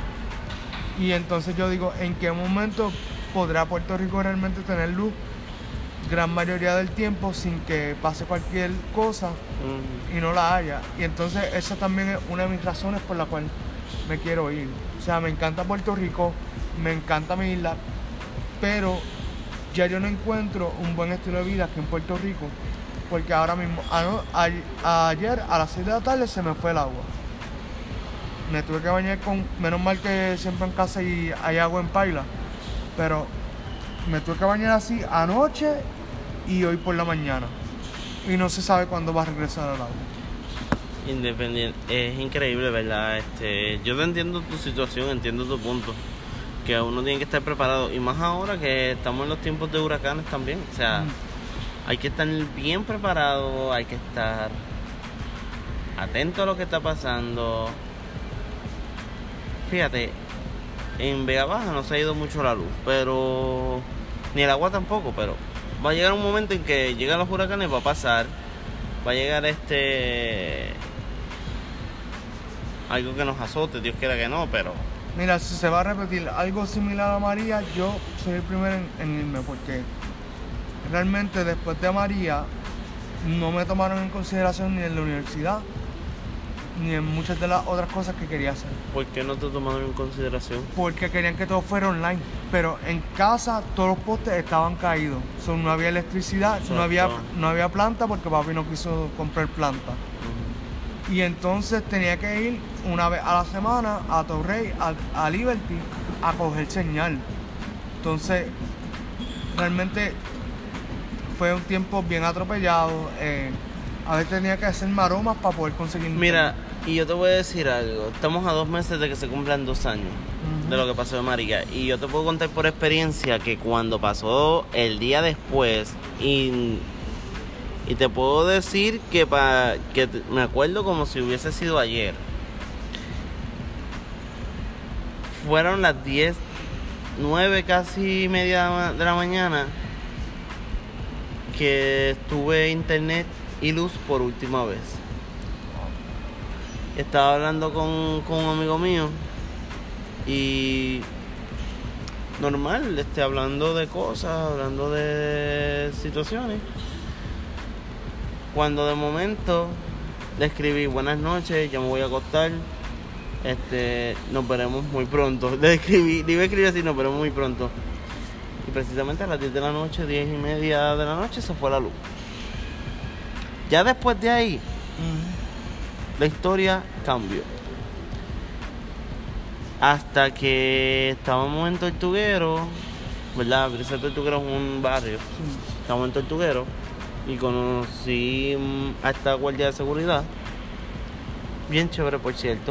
Y entonces yo digo, ¿en qué momento podrá Puerto Rico realmente tener luz? Gran mayoría del tiempo sin que pase cualquier cosa uh-huh. y no la haya. Y entonces esa también es una de mis razones por la cual me quiero ir. O sea, me encanta Puerto Rico, me encanta mi isla, pero ya yo no encuentro un buen estilo de vida aquí en Puerto Rico, porque ahora mismo, a, a, ayer a las seis de la tarde se me fue el agua. Me tuve que bañar con, menos mal que siempre en casa hay, hay agua en paila, pero me tuve que bañar así anoche y hoy por la mañana. Y no se sabe cuándo va a regresar el agua. Independiente, es increíble, ¿verdad? Este, yo te entiendo tu situación, entiendo tu punto. Que uno tiene que estar preparado. Y más ahora que estamos en los tiempos de huracanes también. O sea, mm. hay que estar bien preparado, hay que estar atento a lo que está pasando. Fíjate, en Vega Baja no se ha ido mucho la luz, pero ni el agua tampoco, pero va a llegar un momento en que llegan los huracanes, va a pasar, va a llegar este algo que nos azote, Dios quiera que no, pero mira, si se va a repetir algo similar a María, yo soy el primero en, en irme, porque realmente después de María no me tomaron en consideración ni en la universidad ni en muchas de las otras cosas que quería hacer. ¿Por qué no te tomaron en consideración? Porque querían que todo fuera online, pero en casa todos los postes estaban caídos, so, no había electricidad, no había, no había planta porque papi no quiso comprar planta. Uh-huh. Y entonces tenía que ir una vez a la semana a Torrey, a, a Liberty, a coger señal. Entonces, realmente fue un tiempo bien atropellado. Eh, a veces tenía que hacer maromas para poder conseguir... Mira, y yo te voy a decir algo. Estamos a dos meses de que se cumplan dos años uh-huh. de lo que pasó de María. Y yo te puedo contar por experiencia que cuando pasó el día después, y, y te puedo decir que, pa, que me acuerdo como si hubiese sido ayer. Fueron las diez, nueve, casi media de la mañana que tuve internet y luz por última vez. Estaba hablando con, con un amigo mío y normal, este, hablando de cosas, hablando de situaciones, cuando de momento le escribí buenas noches, ya me voy a acostar, este, nos veremos muy pronto. Le escribí, le iba a escribir así, nos veremos muy pronto. Y precisamente a las diez de la noche, diez y media de la noche, se fue la luz. Ya después de ahí, uh-huh. la historia cambió. Hasta que estábamos en Tortuguero, ¿verdad? Brisa Tortuguero es un barrio. Sí. Estábamos en Tortuguero y conocí a esta guardia de seguridad. Bien chévere, por cierto.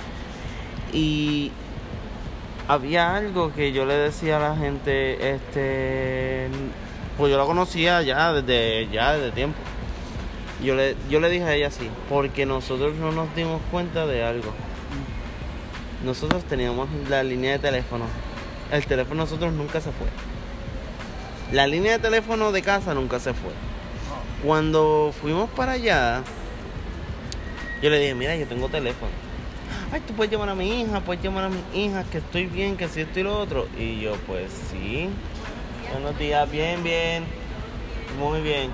Y había algo que yo le decía a la gente, este, pues yo la conocía ya desde ya desde tiempo. Yo le, yo le dije a ella así, porque nosotros no nos dimos cuenta de algo. Nosotros teníamos la línea de teléfono. El teléfono de nosotros nunca se fue. La línea de teléfono de casa nunca se fue. Cuando fuimos para allá, yo le dije, mira, yo tengo teléfono. Ay, tú puedes llamar a mi hija, puedes llamar a mi hija, que estoy bien, que si esto y lo otro. Y yo, pues sí. Buenos días, bien, bien. Muy bien.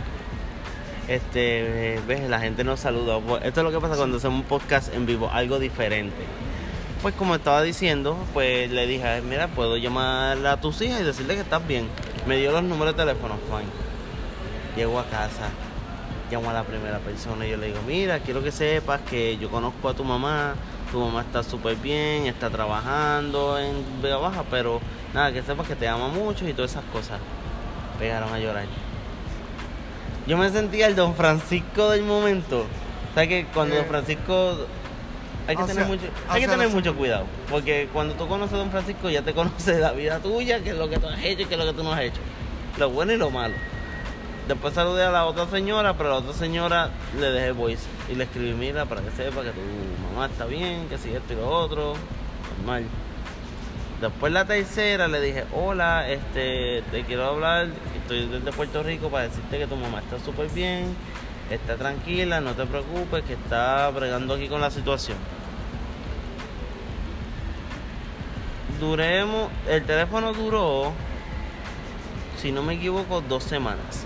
Este, ves, la gente nos saluda. Esto es lo que pasa cuando hacemos un podcast en vivo, algo diferente. Pues como estaba diciendo, pues le dije, mira, puedo llamar a tus hijas y decirle que estás bien. Me dio los números de teléfono, fine. Llego a casa, llamo a la primera persona y yo le digo, mira, quiero que sepas que yo conozco a tu mamá, tu mamá está súper bien, está trabajando en Vega Baja, pero nada, que sepas que te ama mucho y todas esas cosas. Pegaron a llorar. Yo me sentía el Don Francisco del momento. ¿Sabes que cuando eh. Don Francisco... Hay que, o tener, sea, mucho, hay que tener mucho cuidado, porque cuando tú conoces a Don Francisco ya te conoces la vida tuya, qué es lo que tú has hecho y qué es lo que tú no has hecho, lo bueno y lo malo. Después saludé a la otra señora, pero a la otra señora le dejé voice y le escribí, mira, para que sepa que tu mamá está bien, que si esto y lo otro, normal. Después la tercera le dije, hola, este, te quiero hablar, estoy desde Puerto Rico para decirte que tu mamá está súper bien, está tranquila, no te preocupes, que está bregando aquí con la situación. Duremos, el teléfono duró, si no me equivoco, dos semanas.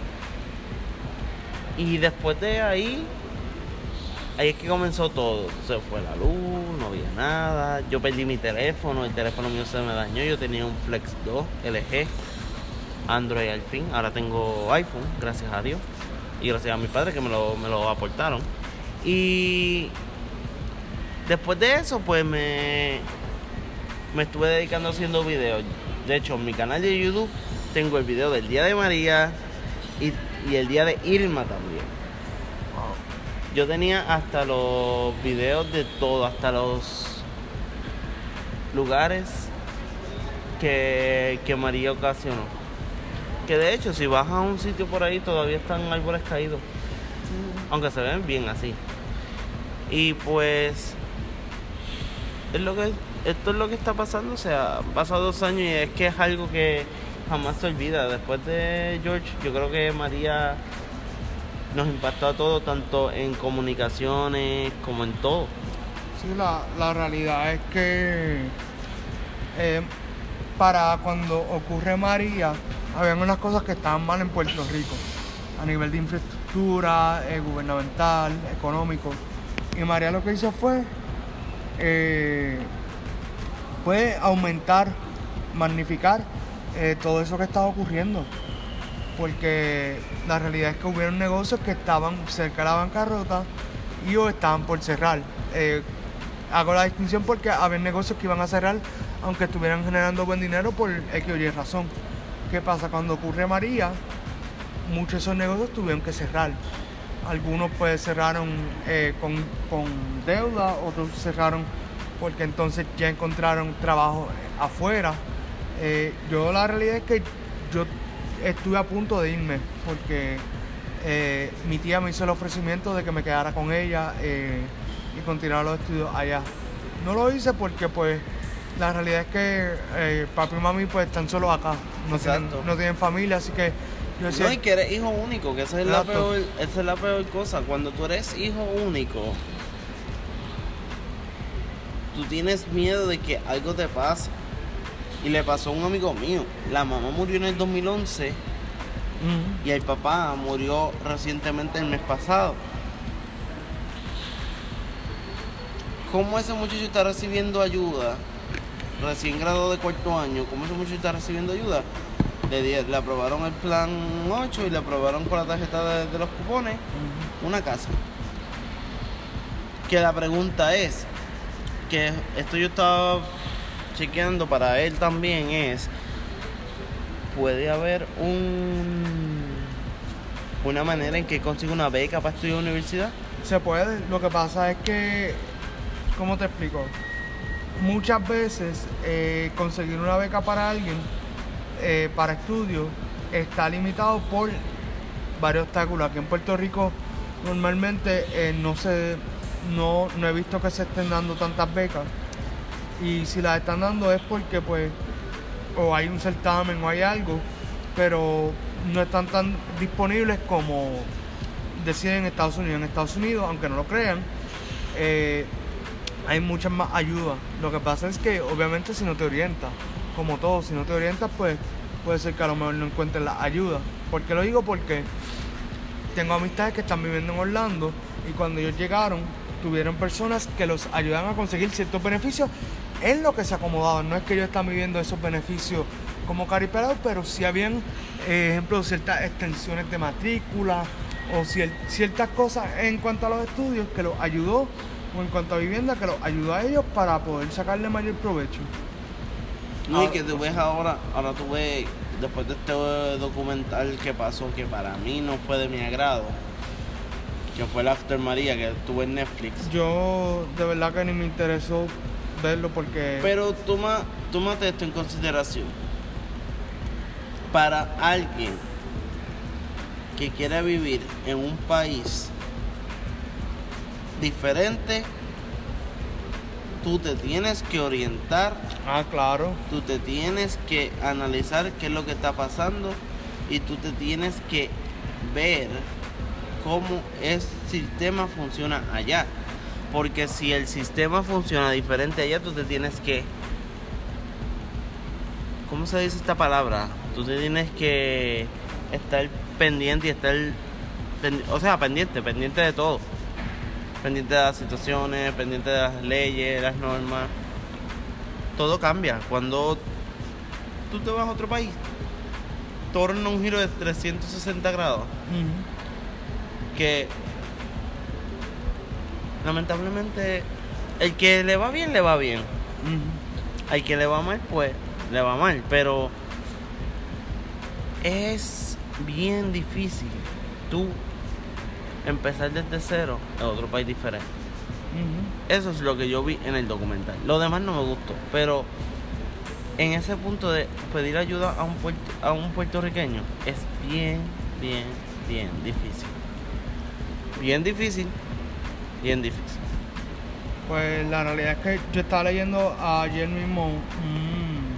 Y después de ahí, ahí es que comenzó todo. Se fue la luz, no había nada. Yo perdí mi teléfono, el teléfono mío se me dañó. Yo tenía un Flex dos L G, Android al fin. Ahora tengo iPhone, gracias a Dios. Y gracias a mis padres que me lo, me lo aportaron. Y después de eso, pues me... me estuve dedicando haciendo videos. De hecho, en mi canal de YouTube tengo el video del Día de María y, y el Día de Irma también. Wow. Yo tenía hasta los videos de todo, hasta los lugares que, que María ocasionó. Que de hecho, si vas a un sitio por ahí, todavía están árboles caídos. Mm. Aunque se ven bien así. Y pues... es lo que... esto es lo que está pasando, o sea, han pasado dos años y es que es algo que jamás se olvida. Después de George, yo creo que María nos impactó a todos, tanto en comunicaciones como en todo. Sí, la, la realidad es que eh, para cuando ocurre María, habían unas cosas que estaban mal en Puerto Rico, a nivel de infraestructura, eh, gubernamental, económico. Y María lo que hizo fue... Eh, puede aumentar, magnificar eh, todo eso que estaba ocurriendo, porque la realidad es que hubieron negocios que estaban cerca de la bancarrota y o estaban por cerrar. Eh, hago la distinción porque había negocios que iban a cerrar aunque estuvieran generando buen dinero por X o Y razón. ¿Qué pasa? Cuando ocurre María, muchos de esos negocios tuvieron que cerrar. Algunos pues cerraron eh, con, con deuda, otros cerraron porque entonces ya encontraron trabajo afuera. Eh, yo la realidad es que yo estuve a punto de irme porque eh, mi tía me hizo el ofrecimiento de que me quedara con ella eh, y continuar los estudios allá. No lo hice porque pues la realidad es que eh, papi y mami pues están solos acá, no tienen, no tienen familia, así que yo decía, no, y que eres hijo único, que esa es, la peor, esa es la peor cosa. Cuando tú eres hijo único, tú tienes miedo de que algo te pase. Y le pasó a un amigo mío. La mamá murió en el dos mil once uh-huh. y el papá murió recientemente el mes pasado. ¿Cómo ese muchacho está recibiendo ayuda? Recién graduado de cuarto año, ¿cómo ese muchacho está recibiendo ayuda? Le, di- le aprobaron el plan ocho y le aprobaron con la tarjeta de, de los cupones Ujú. una casa. Que la pregunta es, que esto yo estaba chequeando para él también es, ¿puede haber un una manera en que consiga una beca para estudiar en universidad? Se puede, lo que pasa es que, ¿cómo te explico? Muchas veces eh, conseguir una beca para alguien, eh, para estudio, está limitado por varios obstáculos. Aquí en Puerto Rico normalmente eh, no, se, no, no he visto que se estén dando tantas becas. Y si las están dando es porque pues o hay un certamen o hay algo, pero no están tan disponibles como deciden en Estados Unidos. En Estados Unidos, aunque no lo crean, eh, hay muchas más ayudas. Lo que pasa es que obviamente si no te orientas, como todo, si no te orientas pues puede ser que a lo mejor no encuentres la ayuda. ¿Por qué lo digo? Porque tengo amistades que están viviendo en Orlando y cuando ellos llegaron tuvieron personas que los ayudan a conseguir ciertos beneficios en lo que se acomodaban. No es que ellos están viviendo esos beneficios como caripelados, pero sí habían, eh, ejemplo, ciertas extensiones de matrícula o cier- ciertas cosas en cuanto a los estudios que los ayudó, o en cuanto a vivienda que los ayudó a ellos para poder sacarle mayor provecho. No, y Ahora- que tú ves ahora, ahora tú ves, después de este documental que pasó, que para mí no fue de mi agrado, que fue el After María, que estuvo en Netflix. Yo de verdad que ni me interesó verlo porque... Pero toma, tómate esto en consideración. Para alguien que quiera vivir en un país diferente, tú te tienes que orientar, Ah, claro. tú te tienes que analizar qué es lo que está pasando y tú te tienes que ver cómo el sistema funciona allá. Porque si el sistema funciona diferente allá, tú te tienes que... ¿Cómo se dice esta palabra? Tú te tienes que estar pendiente y estar... pendi- O sea, pendiente, pendiente de todo. Pendiente de las situaciones, pendiente de las leyes, las normas. Todo cambia. Cuando tú te vas a otro país, torna un giro de trescientos sesenta grados. Ujú. Que lamentablemente el que le va bien, le va bien. Ujú. Al que le va mal, pues le va mal. Pero es bien difícil tú empezar desde cero en otro país diferente. Ujú. Eso es lo que yo vi en el documental. Lo demás no me gustó, pero en ese punto de pedir ayuda a un puerto, a un puertorriqueño es bien, bien, bien difícil. Bien difícil, bien difícil. Pues la realidad es que yo estaba leyendo ayer mismo un-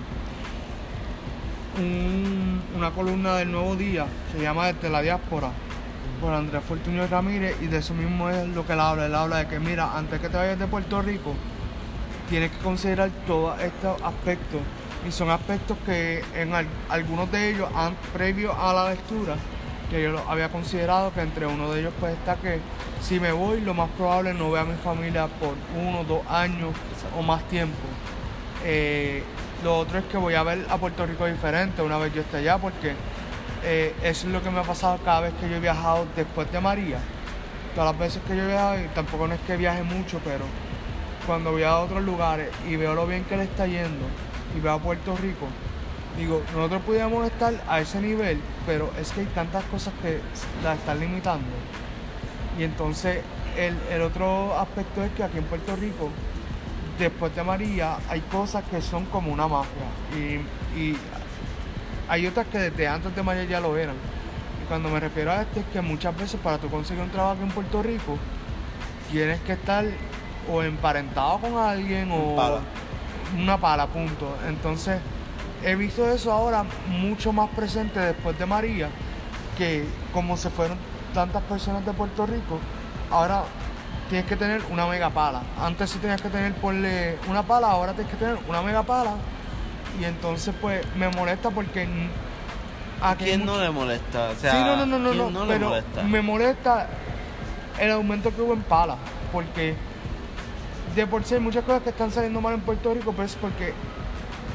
un- una columna del Nuevo Día, se llama Desde la Diáspora, por Andrés Fortunio Ramírez, y de eso mismo es lo que él habla. Él habla de que, mira, antes que te vayas de Puerto Rico, tienes que considerar todos estos aspectos, y son aspectos que en al- algunos de ellos, an- previo a la lectura, que yo lo había considerado, que entre uno de ellos pues está que si me voy, lo más probable no vea a mi familia por uno, dos años o más tiempo. Eh, lo otro es que voy a ver a Puerto Rico diferente una vez yo esté allá, porque eh, eso es lo que me ha pasado cada vez que yo he viajado después de María. Todas las veces que yo he viajado, y tampoco no es que viaje mucho, pero cuando voy a otros lugares y veo lo bien que le está yendo y veo a Puerto Rico, digo, nosotros pudiéramos estar a ese nivel, pero es que hay tantas cosas que la están limitando. Y entonces el, el otro aspecto es que aquí en Puerto Rico, después de María, hay cosas que son como una mafia. Y, y hay otras que desde antes de María ya lo eran. Y cuando me refiero a esto es que muchas veces para tú conseguir un trabajo en Puerto Rico, tienes que estar o emparentado con alguien o Pala. una pala, punto. Entonces he visto eso ahora mucho más presente después de María, que como se fueron tantas personas de Puerto Rico, ahora tienes que tener una mega pala. Antes sí tenías que tener, ponle una pala, ahora tienes que tener una mega pala. Y entonces pues me molesta porque ¿A aquí hay quién no mucho- le molesta? O sea, sí, no, no, no, no, ¿quién no, no le pero molesta? me molesta el aumento que hubo en pala, porque de por sí hay muchas cosas que están saliendo mal en Puerto Rico, pero es porque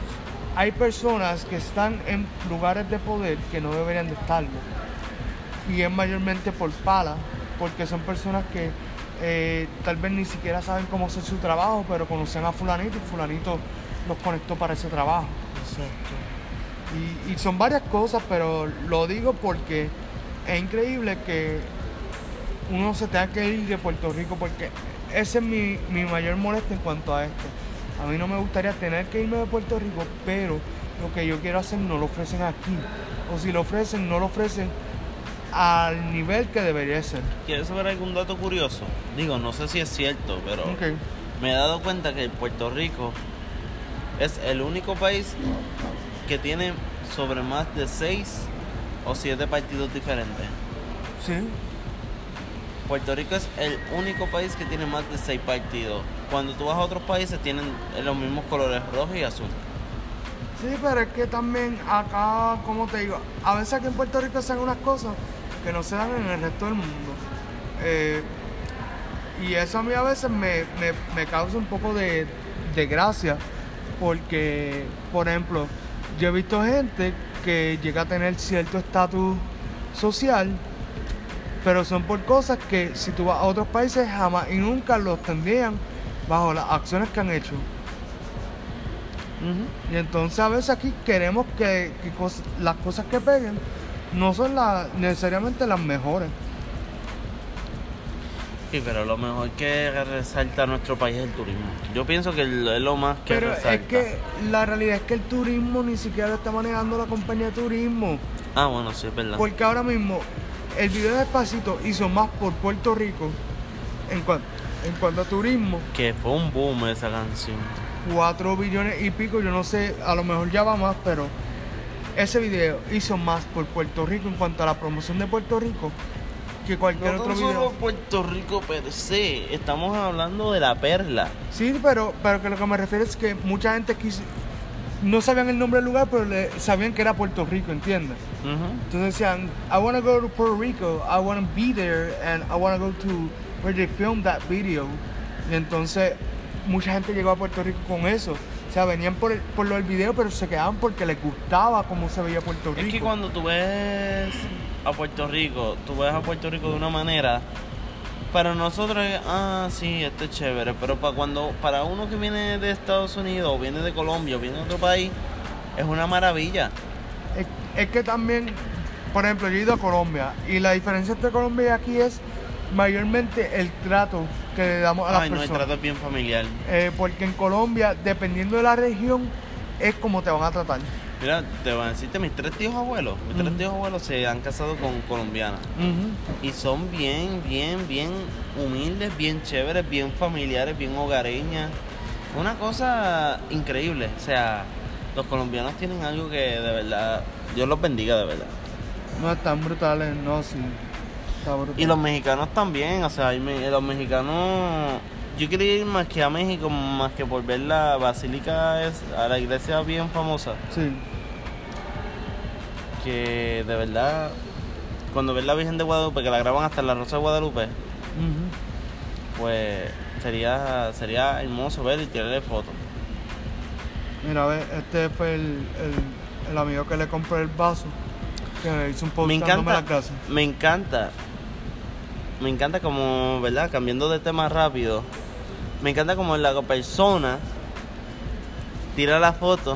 hay personas que están en lugares de poder que no deberían de estarlo. Y es mayormente por pala, porque son personas que eh, tal vez ni siquiera saben cómo hacer su trabajo, pero conocen a fulanito y fulanito los conectó para ese trabajo. Exacto. Y, y son varias cosas, pero lo digo porque es increíble que uno se tenga que ir de Puerto Rico, porque ese es mi, mi mayor molestia en cuanto a esto. A mí no me gustaría tener que irme de Puerto Rico, pero lo que yo quiero hacer no lo ofrecen aquí. O si lo ofrecen, no lo ofrecen al nivel que debería ser. ¿Quieres saber algún dato curioso? Digo, no sé si es cierto, pero Okay. me he dado cuenta que Puerto Rico es el único país que tiene sobre más de seis o siete partidos diferentes. Sí. Puerto Rico es el único país que tiene más de seis partidos. Cuando tú vas a otros países tienen los mismos colores, rojo y azul. Sí, pero es que también acá, como te digo, a veces aquí en Puerto Rico se dan unas cosas que no se dan en el resto del mundo. Eh, y eso a mí a veces me, me, me causa un poco de, de gracia, porque, por ejemplo, yo he visto gente que llega a tener cierto estatus social, pero son por cosas que si tú vas a otros países jamás y nunca los tendrían bajo las acciones que han hecho. Uh-huh. Y entonces a veces aquí queremos que, que cos- las cosas que peguen no son la- necesariamente las mejores. Sí, pero lo mejor que resalta nuestro país es el turismo. Yo pienso que el- es lo más que Pero resalta. es que la realidad es que el turismo ni siquiera lo está manejando la compañía de turismo. Ah, bueno, sí, es verdad. Porque ahora mismo el video de Despacito hizo más por Puerto Rico en, cuan- en cuanto a turismo. Que fue un boom esa canción. Cuatro billones y pico, yo no sé, a lo mejor ya va más, pero ese video hizo más por Puerto Rico en cuanto a la promoción de Puerto Rico que cualquier No otro tan solo video. Puerto Rico per se, estamos hablando de la perla. Sí, pero, pero que lo que me refiero es que mucha gente quis- no sabían el nombre del lugar, pero le- sabían que era Puerto Rico, ¿entiendes? Uh-huh. Entonces decían, I want to go to Puerto Rico, I want to be there, and I want to go to where they filmed that video. Y entonces mucha gente llegó a Puerto Rico con eso. O sea, venían por, el, por lo del video, pero se quedaban porque les gustaba cómo se veía Puerto Rico. Es que cuando tú ves a Puerto Rico, tú ves a Puerto Rico de una manera. Para nosotros es, ah, sí, esto es chévere. Pero para cuando para uno que viene de Estados Unidos, o viene de Colombia, o viene de otro país, es una maravilla. Es, es que también, por ejemplo, yo he ido a Colombia y la diferencia entre Colombia y aquí es mayormente el trato que le damos a las Ay, no, el personas. trato es bien familiar. Eh, porque en Colombia, dependiendo de la región, es como te van a tratar. Mira, te voy a decirte, mis tres tíos abuelos, mis tres Ujú. tíos abuelos se han casado con colombianas. Y son bien, bien, bien humildes, bien chéveres, bien familiares, bien hogareñas. Una cosa increíble. O sea, los colombianos tienen algo que de verdad, Dios los bendiga de verdad. No están brutales, no, sí. Está brutal. Y los mexicanos también, o sea, hay me- los mexicanos... Yo quería ir más que a México, más que por ver la basílica, es, a la iglesia bien famosa. Sí. Que de verdad, cuando ves la Virgen de Guadalupe, que la graban hasta en la Rosa de Guadalupe, Ujú. pues sería sería hermoso ver y tirarle fotos. Mira, ve, este fue el, el, el amigo que le compró el vaso, que me hizo un post Me dándome encanta, las gracias. me encanta, me encanta como, ¿verdad? Cambiando de tema rápido, me encanta como la persona tira la foto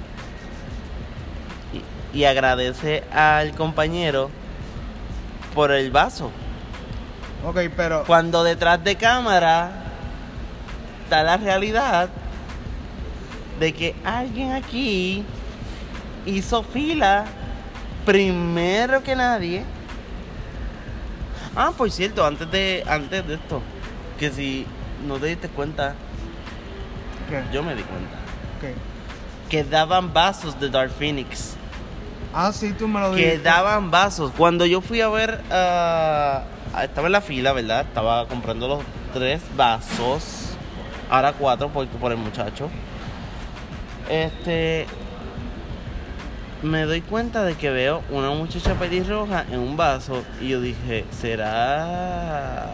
y, y agradece al compañero por el vaso. Ok, pero... Cuando detrás de cámara está la realidad de que alguien aquí hizo fila primero que nadie. Ah, por cierto, antes de antes de esto, que si no te diste cuenta, ¿Qué? yo me di cuenta, ¿Qué? que daban vasos de Dark Phoenix. Ah, sí, tú me lo Que dijiste. daban vasos. Cuando yo fui a ver, ah, estaba en la fila, ¿verdad? Estaba comprando los tres vasos. Ahora cuatro porque por el muchacho. Este. Me doy cuenta de que veo una muchacha pelirroja en un vaso. Y yo dije, ¿será.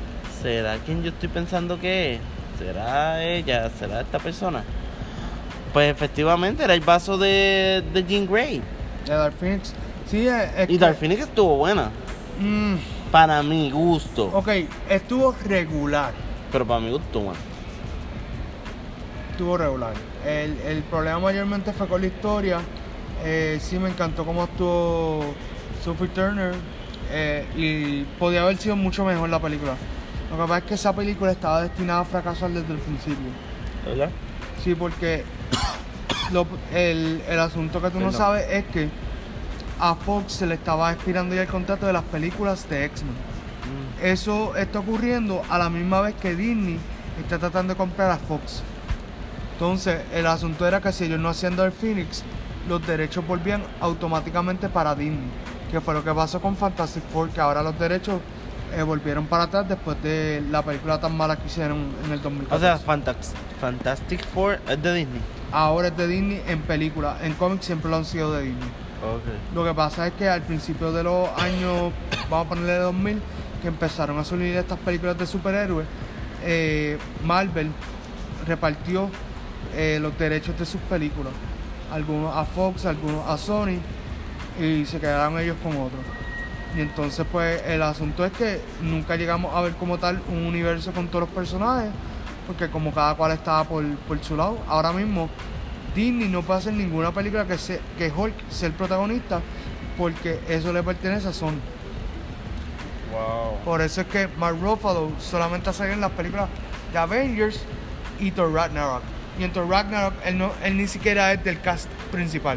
¿Será quien yo estoy pensando que es? ¿Será ella? ¿Será esta persona? Pues efectivamente era el vaso de, de Jean Grey. De Dark Phoenix. Sí, es, es Y que- Dark Phoenix estuvo buena. Mm, Para mi gusto. ok, estuvo regular. Pero para mi gusto estuvo buena. Estuvo regular. El, el problema mayormente fue con la historia. Eh, sí, me encantó cómo actuó Sophie Turner. eh, y podía haber sido mucho mejor la película. Lo que pasa es que esa película estaba destinada a fracasar desde el principio. ¿Verdad? Sí, porque lo- el, el asunto que tú no Perdón. sabes es que a Fox se le estaba expirando ya el contrato de las películas de X-Men. Mm. Eso está ocurriendo a la misma vez que Disney está tratando de comprar a Fox. Entonces, el asunto era que si ellos no hacían Dark Phoenix, los derechos volvían automáticamente para Disney. Que fue lo que pasó con Fantastic Four, que ahora los derechos eh, volvieron para atrás después de la película tan mala que hicieron en el dos mil catorce. O sea, Fantax- Fantastic Four es de Disney. Ahora es de Disney en película. En cómics siempre lo han sido de Disney. Ok. Lo que pasa es que al principio de los años, vamos a ponerle dos mil, que empezaron a salir estas películas de superhéroes, eh, Marvel repartió eh, los derechos de sus películas. Algunos a Fox, algunos a Sony, y se quedaron ellos con otros. Y entonces pues el asunto es que nunca llegamos a ver como tal un universo con todos los personajes, porque como cada cual estaba por, por su lado. Ahora mismo Disney no puede hacer ninguna película que, se, que Hulk sea el protagonista, porque eso le pertenece a Sony. Wow. Por eso es que Mark Ruffalo solamente sale en las películas de Avengers y Thor Ragnarok. Y en Thor Ragnarok él, no, él ni siquiera es del cast principal.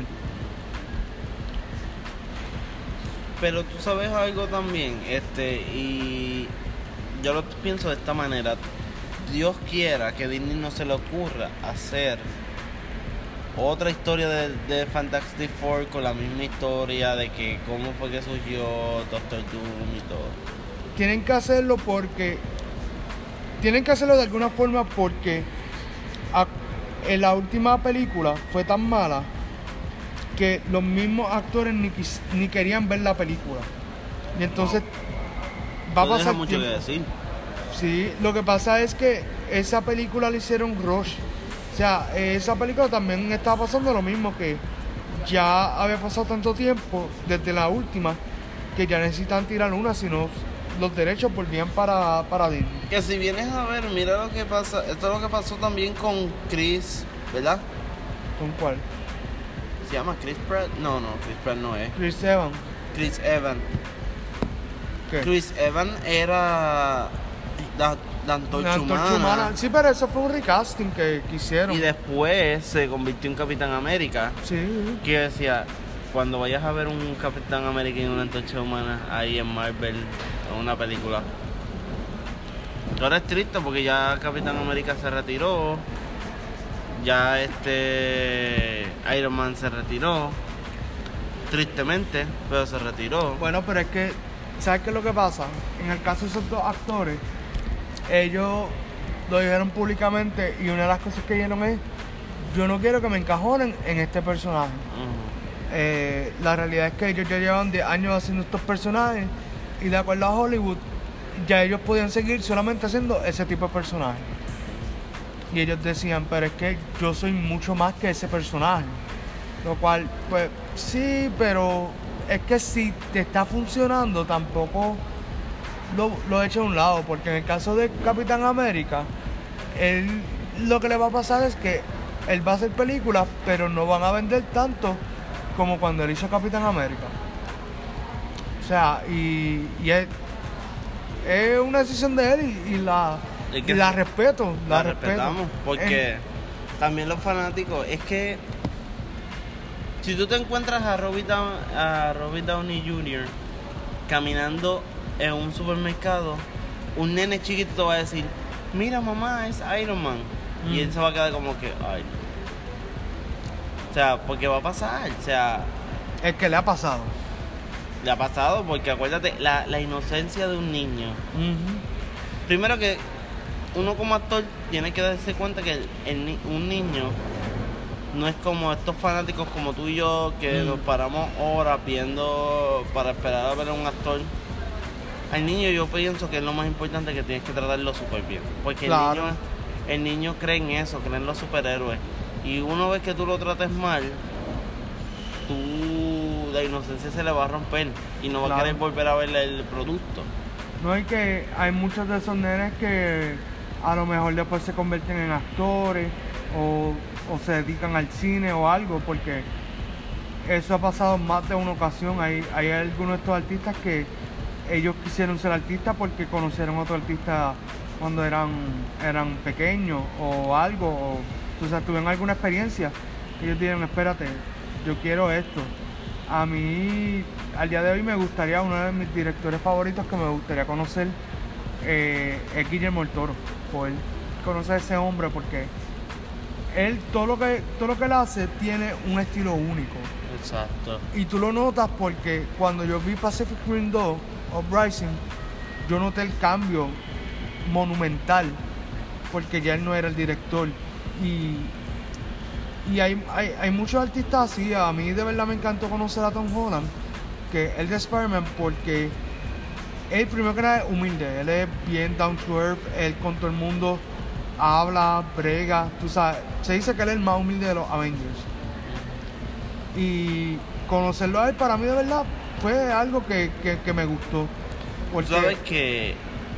Pero tú sabes algo también, este, y yo lo pienso de esta manera. Dios quiera que Disney no se le ocurra hacer otra historia de, de Fantastic Four con la misma historia de que cómo fue que surgió Doctor Doom y todo. Tienen que hacerlo porque... Tienen que hacerlo de alguna forma porque a- en la última película fue tan mala que los mismos actores ni, quis- ni querían ver la película. Y entonces va a No deja pasar mucho tiempo. que decir. Sí, lo que pasa es que esa película la hicieron rush. O sea, esa película también estaba pasando lo mismo, que ya había pasado tanto tiempo desde la última que ya necesitan tirar una, si no los derechos volvían para, para Disney. Que si vienes a ver, mira lo que pasa, esto es lo que pasó también con Chris, ¿verdad? ¿Con cuál? ¿Se llama Chris Pratt? No, no, Chris Pratt no es. Chris Evans. Chris Evans. ¿Qué? Chris Evans era la, la antorcha La antorcha humana. humana. Sí, pero eso fue un recasting que, que hicieron. Y después se convirtió en Capitán América. Sí. Que yo decía, cuando vayas a ver un Capitán América y una antorcha humana ahí en Marvel, en una película. Ahora es triste porque ya Capitán América se retiró. Ya este Iron Man se retiró. Tristemente, pero se retiró. Bueno, pero es que, ¿sabes qué es lo que pasa? En el caso de esos dos actores, ellos lo dijeron públicamente y una de las cosas que dijeron es: yo no quiero que me encajonen en este personaje. Ujú. Eh, la realidad es que ellos ya llevan diez años haciendo estos personajes y de acuerdo a Hollywood, ya ellos podían seguir solamente haciendo ese tipo de personajes. Y ellos decían, pero es que yo soy mucho más que ese personaje. Lo cual, pues, sí, pero es que si te está funcionando, tampoco lo, lo echa a un lado. Porque en el caso de Capitán América, él lo que le va a pasar es que él va a hacer películas, pero no van a vender tanto como cuando él hizo Capitán América. O sea, y, y es, es una decisión de él y, y la, Es y que la sí, respeto. La, La respeto. respetamos porque En- también los fanáticos, es que si tú te encuentras a Robert, Down- a Robert Downey junior caminando en un supermercado, un nene chiquito te va a decir, mira mamá, es Iron Man. Y Mm. él se va a quedar como que, ay. O sea, porque va a pasar, o sea, Es que le ha pasado. le ha pasado porque acuérdate, la, la inocencia de un niño. Ujú. Primero que uno como actor tiene que darse cuenta que el- el ni- un niño no es como estos fanáticos como tú y yo que Mm. nos paramos horas viendo para esperar a ver a un actor. Al niño yo pienso que es lo más importante, que tienes que tratarlo súper bien. Porque el, Claro. niño, el niño cree en eso, cree en los superhéroes. Y una vez que tú lo trates mal, tú, la inocencia se le va a romper y no va Claro. a querer volver a ver el producto. No, hay que hay muchos de esos nenes que a lo mejor después se convierten en actores o, o se dedican al cine o algo, porque eso ha pasado en más de una ocasión. Hay, hay algunos de estos artistas que ellos quisieron ser artistas porque conocieron a otro artista cuando eran, eran pequeños o algo, o o sea, tuvieron alguna experiencia. Ellos dijeron, espérate, yo quiero esto. A mí, al día de hoy me gustaría, uno de mis directores favoritos que me gustaría conocer eh, es Guillermo del Toro. Poder conocer a ese hombre, porque él, todo lo que todo lo que él hace tiene un estilo único. Exacto. Y tú lo notas porque cuando yo vi Pacific Rim dos Uprising, yo noté el cambio monumental, porque ya él no era el director. Y, y hay, hay, hay muchos artistas así. A mí de verdad me encantó conocer a Tom Holland, que él de Spider-Man, porque él primero que nada es humilde, él es bien down to earth, él con todo el mundo habla, brega, tú sabes, se dice que él es el más humilde de los Avengers. Y conocerlo a él para mí de verdad fue algo que, que, que me gustó. Porque, Tú sabes que,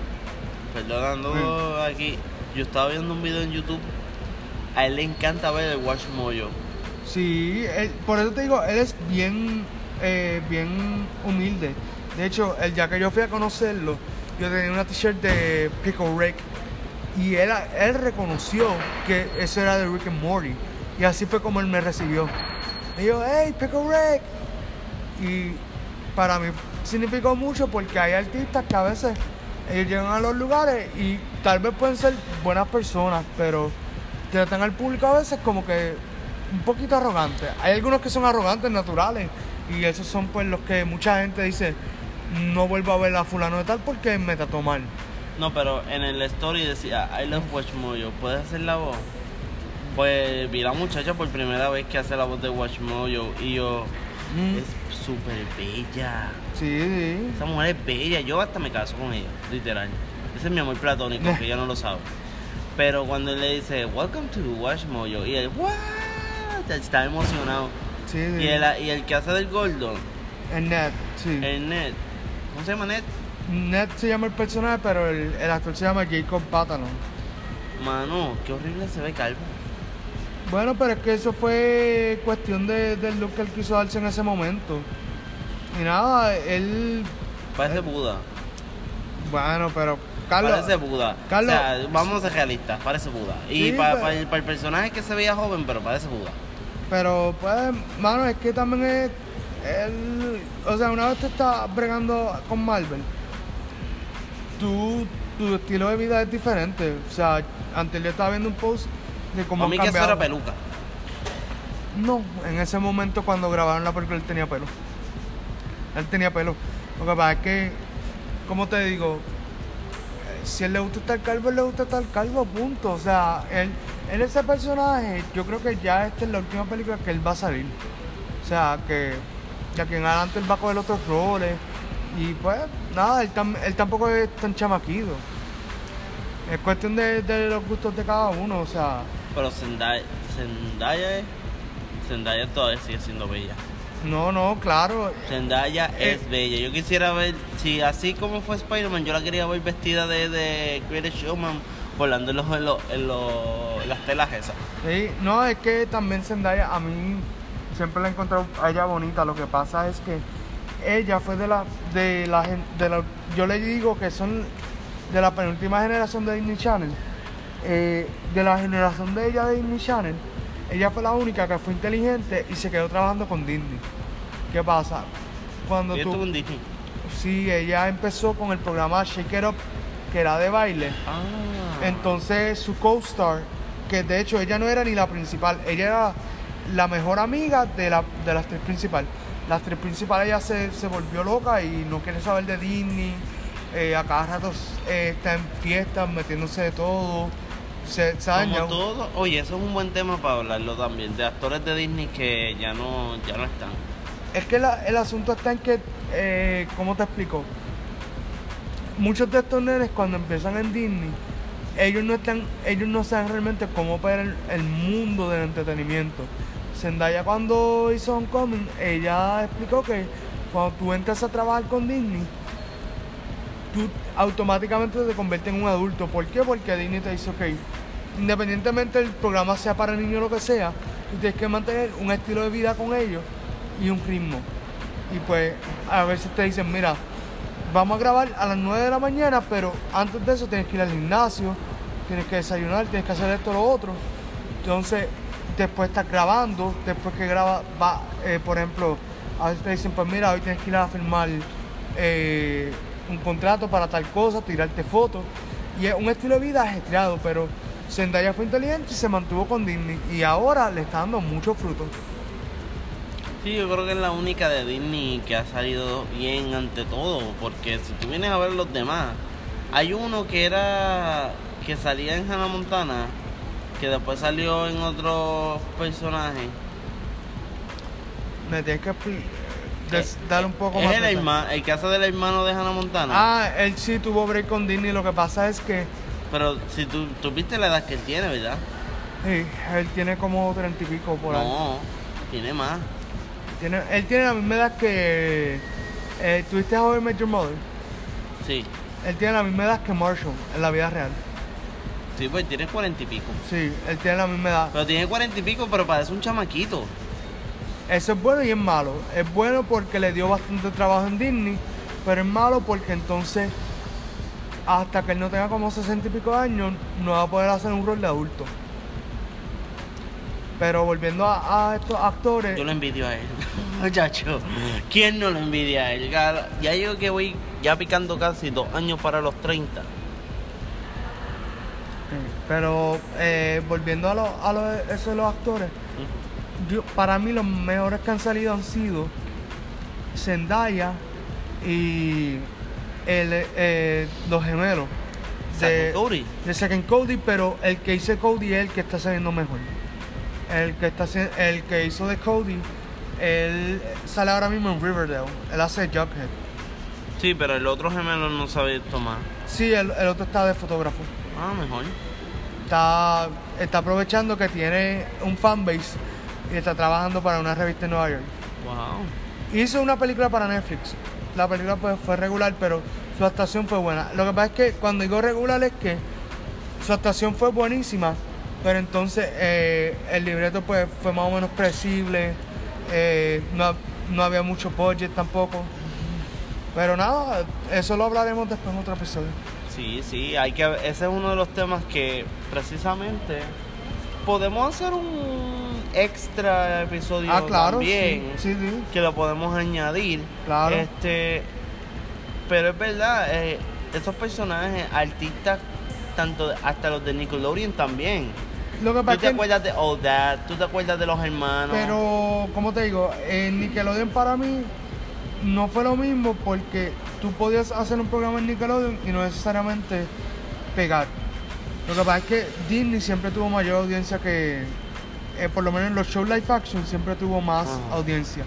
perdonando aquí, yo estaba viendo un video en YouTube, a él le encanta ver el Watch Mojo. sí, él- por eso te digo, él es bien, eh, bien humilde. De hecho, el día que yo fui a conocerlo, yo tenía una t-shirt de Pickle Rick y él, él reconoció que eso era de Rick and Morty. Y así fue como él me recibió. Me dijo, hey, Pickle Rick. Y para mí significó mucho, porque hay artistas que a veces ellos llegan a los lugares y tal vez pueden ser buenas personas, pero tratan al público a veces como que un poquito arrogante. Hay algunos que son arrogantes naturales, y esos son pues los que mucha gente dice, no vuelvo a ver a fulano de tal porque me trató mal. No, pero en el story decía, I love Watch Mojo, ¿puedes hacer la voz? Pues vi la muchacha por primera vez que hace la voz de Watch Mojo y yo, Mm, es súper bella. sí, sí. Esa mujer es bella, yo hasta me caso con ella, literal. Ese es mi amor platónico, que ella no lo sabe. Pero cuando él le dice, welcome to Watch Mojo, y él, what? Está emocionado. Sí, sí. Y el, y el que hace del gordo, El Ned, sí. el Ned, ¿cómo se llama Ned? Ned se llama el personaje, pero el, el actor se llama Jacob Batalon. Mano, qué horrible se ve calvo. Bueno, pero es que eso fue cuestión de, del look que él quiso darse en ese momento. Y nada, él... Parece Buda. Bueno, pero Carlos... Parece Buda. Carlos- O sea, vamos a ser realistas, parece Buda. Y Sí, para pero- el, pa el personaje que se veía joven, pero parece Buda. Pero pues, mano, es que también es... Él, o sea, una vez te estás bregando con Marvel, tú, tu estilo de vida es diferente. O sea, antes yo estaba viendo un post de cómo A han mí que eso cambiado. era peluca. No, en ese momento cuando grabaron la película él tenía pelo. Él tenía pelo. Lo que pasa es que, como te digo, eh, si a él le gusta estar calvo, él le gusta estar calvo, punto. O sea, él, él ese personaje, yo creo que ya esta es la última película que él va a salir. O sea, que de aquí en adelante él va a coger otros roles. Y pues, nada, él, tam- él tampoco es tan chamaquido. Es cuestión de, de los gustos de cada uno, o sea... Pero Zendaya, Zendaya, es- Zendaya todavía sigue siendo bella. No, no, claro. Zendaya Eh. es bella. Yo quisiera ver, si así como fue Spider-Man, yo la quería ver vestida de, de Greatest Showman, volando en, los, en, los, en, los- en las telas esas. Sí, no, es que también Zendaya, a mí siempre la he encontrado a ella bonita. Lo que pasa es que ella fue de la, de la, gen- de la, yo le digo que son de la penúltima generación de Disney Channel. Eh, de la generación de ella de Disney Channel, ella fue la única que fue inteligente y se quedó trabajando con Disney. ¿Qué pasa? Cuando Y esto tú, con Disney. sí, ella empezó con el programa Shake It Up, que era de baile. Ah. Entonces su co-star, que de hecho ella no era ni la principal, ella era la mejor amiga de, la, de las tres principales. Las tres principales, ella se, se volvió loca y no quiere saber de Disney. Eh, a cada rato eh, está en fiestas, metiéndose de todo. Se, se ha Como dañado. todo, oye, eso es un buen tema para hablarlo también, de actores de Disney que ya no, ya no están. Es que la- el asunto está en que, eh, ¿cómo te explico? Muchos de estos nenes cuando empiezan en Disney, ellos no están, ellos no saben realmente cómo operar el, el mundo del entretenimiento. Zendaya cuando hizo Homecoming, ella explicó que cuando tú entras a trabajar con Disney, tú automáticamente te conviertes en un adulto. ¿Por qué? Porque Disney te dice, ok, independientemente del programa sea para niños o lo que sea, tú tienes que mantener un estilo de vida con ellos y un ritmo. Y pues a veces te dicen, mira, vamos a grabar a las nueve de la mañana, pero antes de eso tienes que ir al gimnasio, tienes que desayunar, tienes que hacer esto o lo otro. Entonces, después estás grabando, después que grabas, va, eh, por ejemplo, a veces te dicen, pues mira, hoy tienes que ir a firmar eh, un contrato para tal cosa, tirarte fotos. Y es un estilo de vida ajetreado, pero Zendaya fue inteligente y se mantuvo con Disney. Y ahora le está dando muchos frutos. Sí, yo creo que es la única de Disney que ha salido bien ante todo, porque si tú vienes a ver los demás, hay uno que era que salía en Hannah Montana, que después salió en otros personajes. Me tienes que expli- des- dar un poco Es más el, de herma- el caso del hermano de Hannah Montana. Ah, él sí tuvo break con Disney. Lo que pasa es que Pero si tú, tú viste la edad que él tiene, ¿verdad? sí, él tiene como treinta y pico por ahí. No, tiene más. Tiene, él tiene la misma edad que... Eh, ¿Tuviste a How I Met Your Mother? Sí, Él tiene la misma edad que Marshall en la vida real. sí, pues tiene cuarenta y pico. Sí, él tiene la misma edad. Pero tiene cuarenta y pico, pero parece un chamaquito. Eso es bueno y es malo. Es bueno porque le dio bastante trabajo en Disney, pero es malo porque entonces, hasta que él no tenga como sesenta y pico de años, no va a poder hacer un rol de adulto. Pero volviendo a, a estos actores... Yo lo envidio a él. Muchacho, ¿quién no lo envidia a él? Ya ya yo que voy ya picando casi dos años para los treinta. Pero eh, volviendo a, lo, a lo de eso de los actores, yo, para mí los mejores que han salido han sido Zendaya y el, eh, los gemelos Zack de, and Cody. de Zack and Cody, pero el que hizo Cody es el que está saliendo mejor. El que está haci- el que hizo de Cody, él sale ahora mismo en Riverdale. Él hace Jughead. Sí, pero el otro gemelo no sabe tomar. Sí, el, el otro está de fotógrafo. Ah, mejor. Está, está aprovechando que tiene un fanbase y está trabajando para una revista en Nueva York. Wow. Hizo una película para Netflix. La película pues fue regular, pero su actuación fue buena. Lo que pasa es que cuando digo regular es que su actuación fue buenísima, pero entonces eh, el libreto pues fue más o menos predecible, eh, no, no había mucho budget tampoco. Pero nada, eso lo hablaremos después en otro episodio. Sí, sí, hay que ese es uno de los temas que precisamente podemos hacer un extra episodio Ah, claro, también, sí, sí, sí. que lo podemos añadir. Claro. Este, pero es verdad, eh, esos personajes, artistas, tanto de- hasta los de Nickelodeon también. Lo que ¿Tú pasa te es que, acuerdas de All That? ¿Tú te acuerdas de los hermanos? pero, como te digo, en Nickelodeon para mí no fue lo mismo porque tú podías hacer un programa en Nickelodeon y no necesariamente pegar. Lo que pasa es que Disney siempre tuvo mayor audiencia que, eh, por lo menos en los shows live action, siempre tuvo más Ajá. audiencia.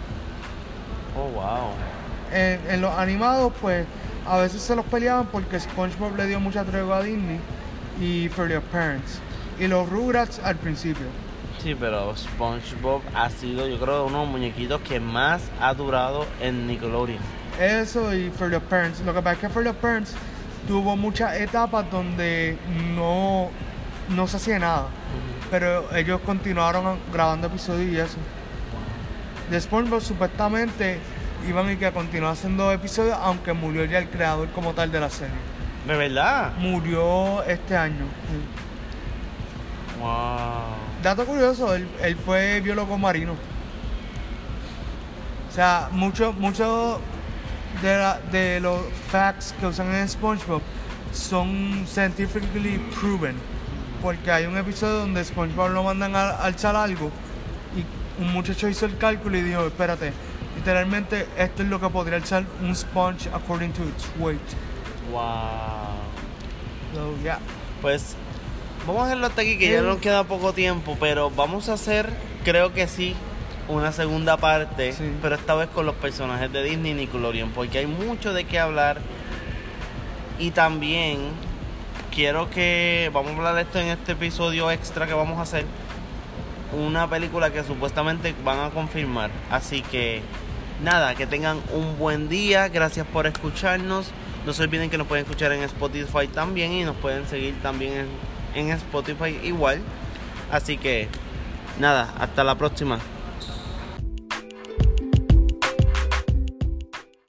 Oh, wow. En, en los animados, pues, a veces se los peleaban porque SpongeBob le dio mucha tregua a Disney y Fairly Odd Parents. Y los Rugrats al principio. Sí, pero SpongeBob ha sido, yo creo, uno de los muñequitos que más ha durado en Nickelodeon. Eso y Fairly Odd Parents. Lo que pasa es que Fairly Odd Parents tuvo muchas etapas donde no, no se hacía nada. Pero ellos continuaron grabando episodios y eso. De SpongeBob supuestamente iban y que a continuar haciendo episodios, aunque murió ya el creador como tal de la serie. ¿De verdad? Murió este año. Sí. Wow. Dato curioso, él, él fue biólogo marino. O sea, muchos mucho de, la- de los facts que usan en SpongeBob son scientifically proven. Porque hay un episodio donde SpongeBob lo mandan a a alzar algo y un muchacho hizo el cálculo y dijo, espérate, literalmente esto es lo que podría alzar un sponge according to its weight. Wow. So, yeah. Pues vamos a hacerlo hasta aquí, que ya Sí. nos queda poco tiempo, pero vamos a hacer, creo que sí, una segunda parte, Sí. pero esta vez con los personajes de Disney y Nickelodeon, porque hay mucho de qué hablar y también quiero que... Vamos a hablar de esto en este episodio extra que vamos a hacer. Una película que supuestamente van a confirmar. Así que, nada, que tengan un buen día. Gracias por escucharnos. No se olviden que nos pueden escuchar en Spotify también. Y nos pueden seguir también en, en Spotify igual. Así que, nada, hasta la próxima.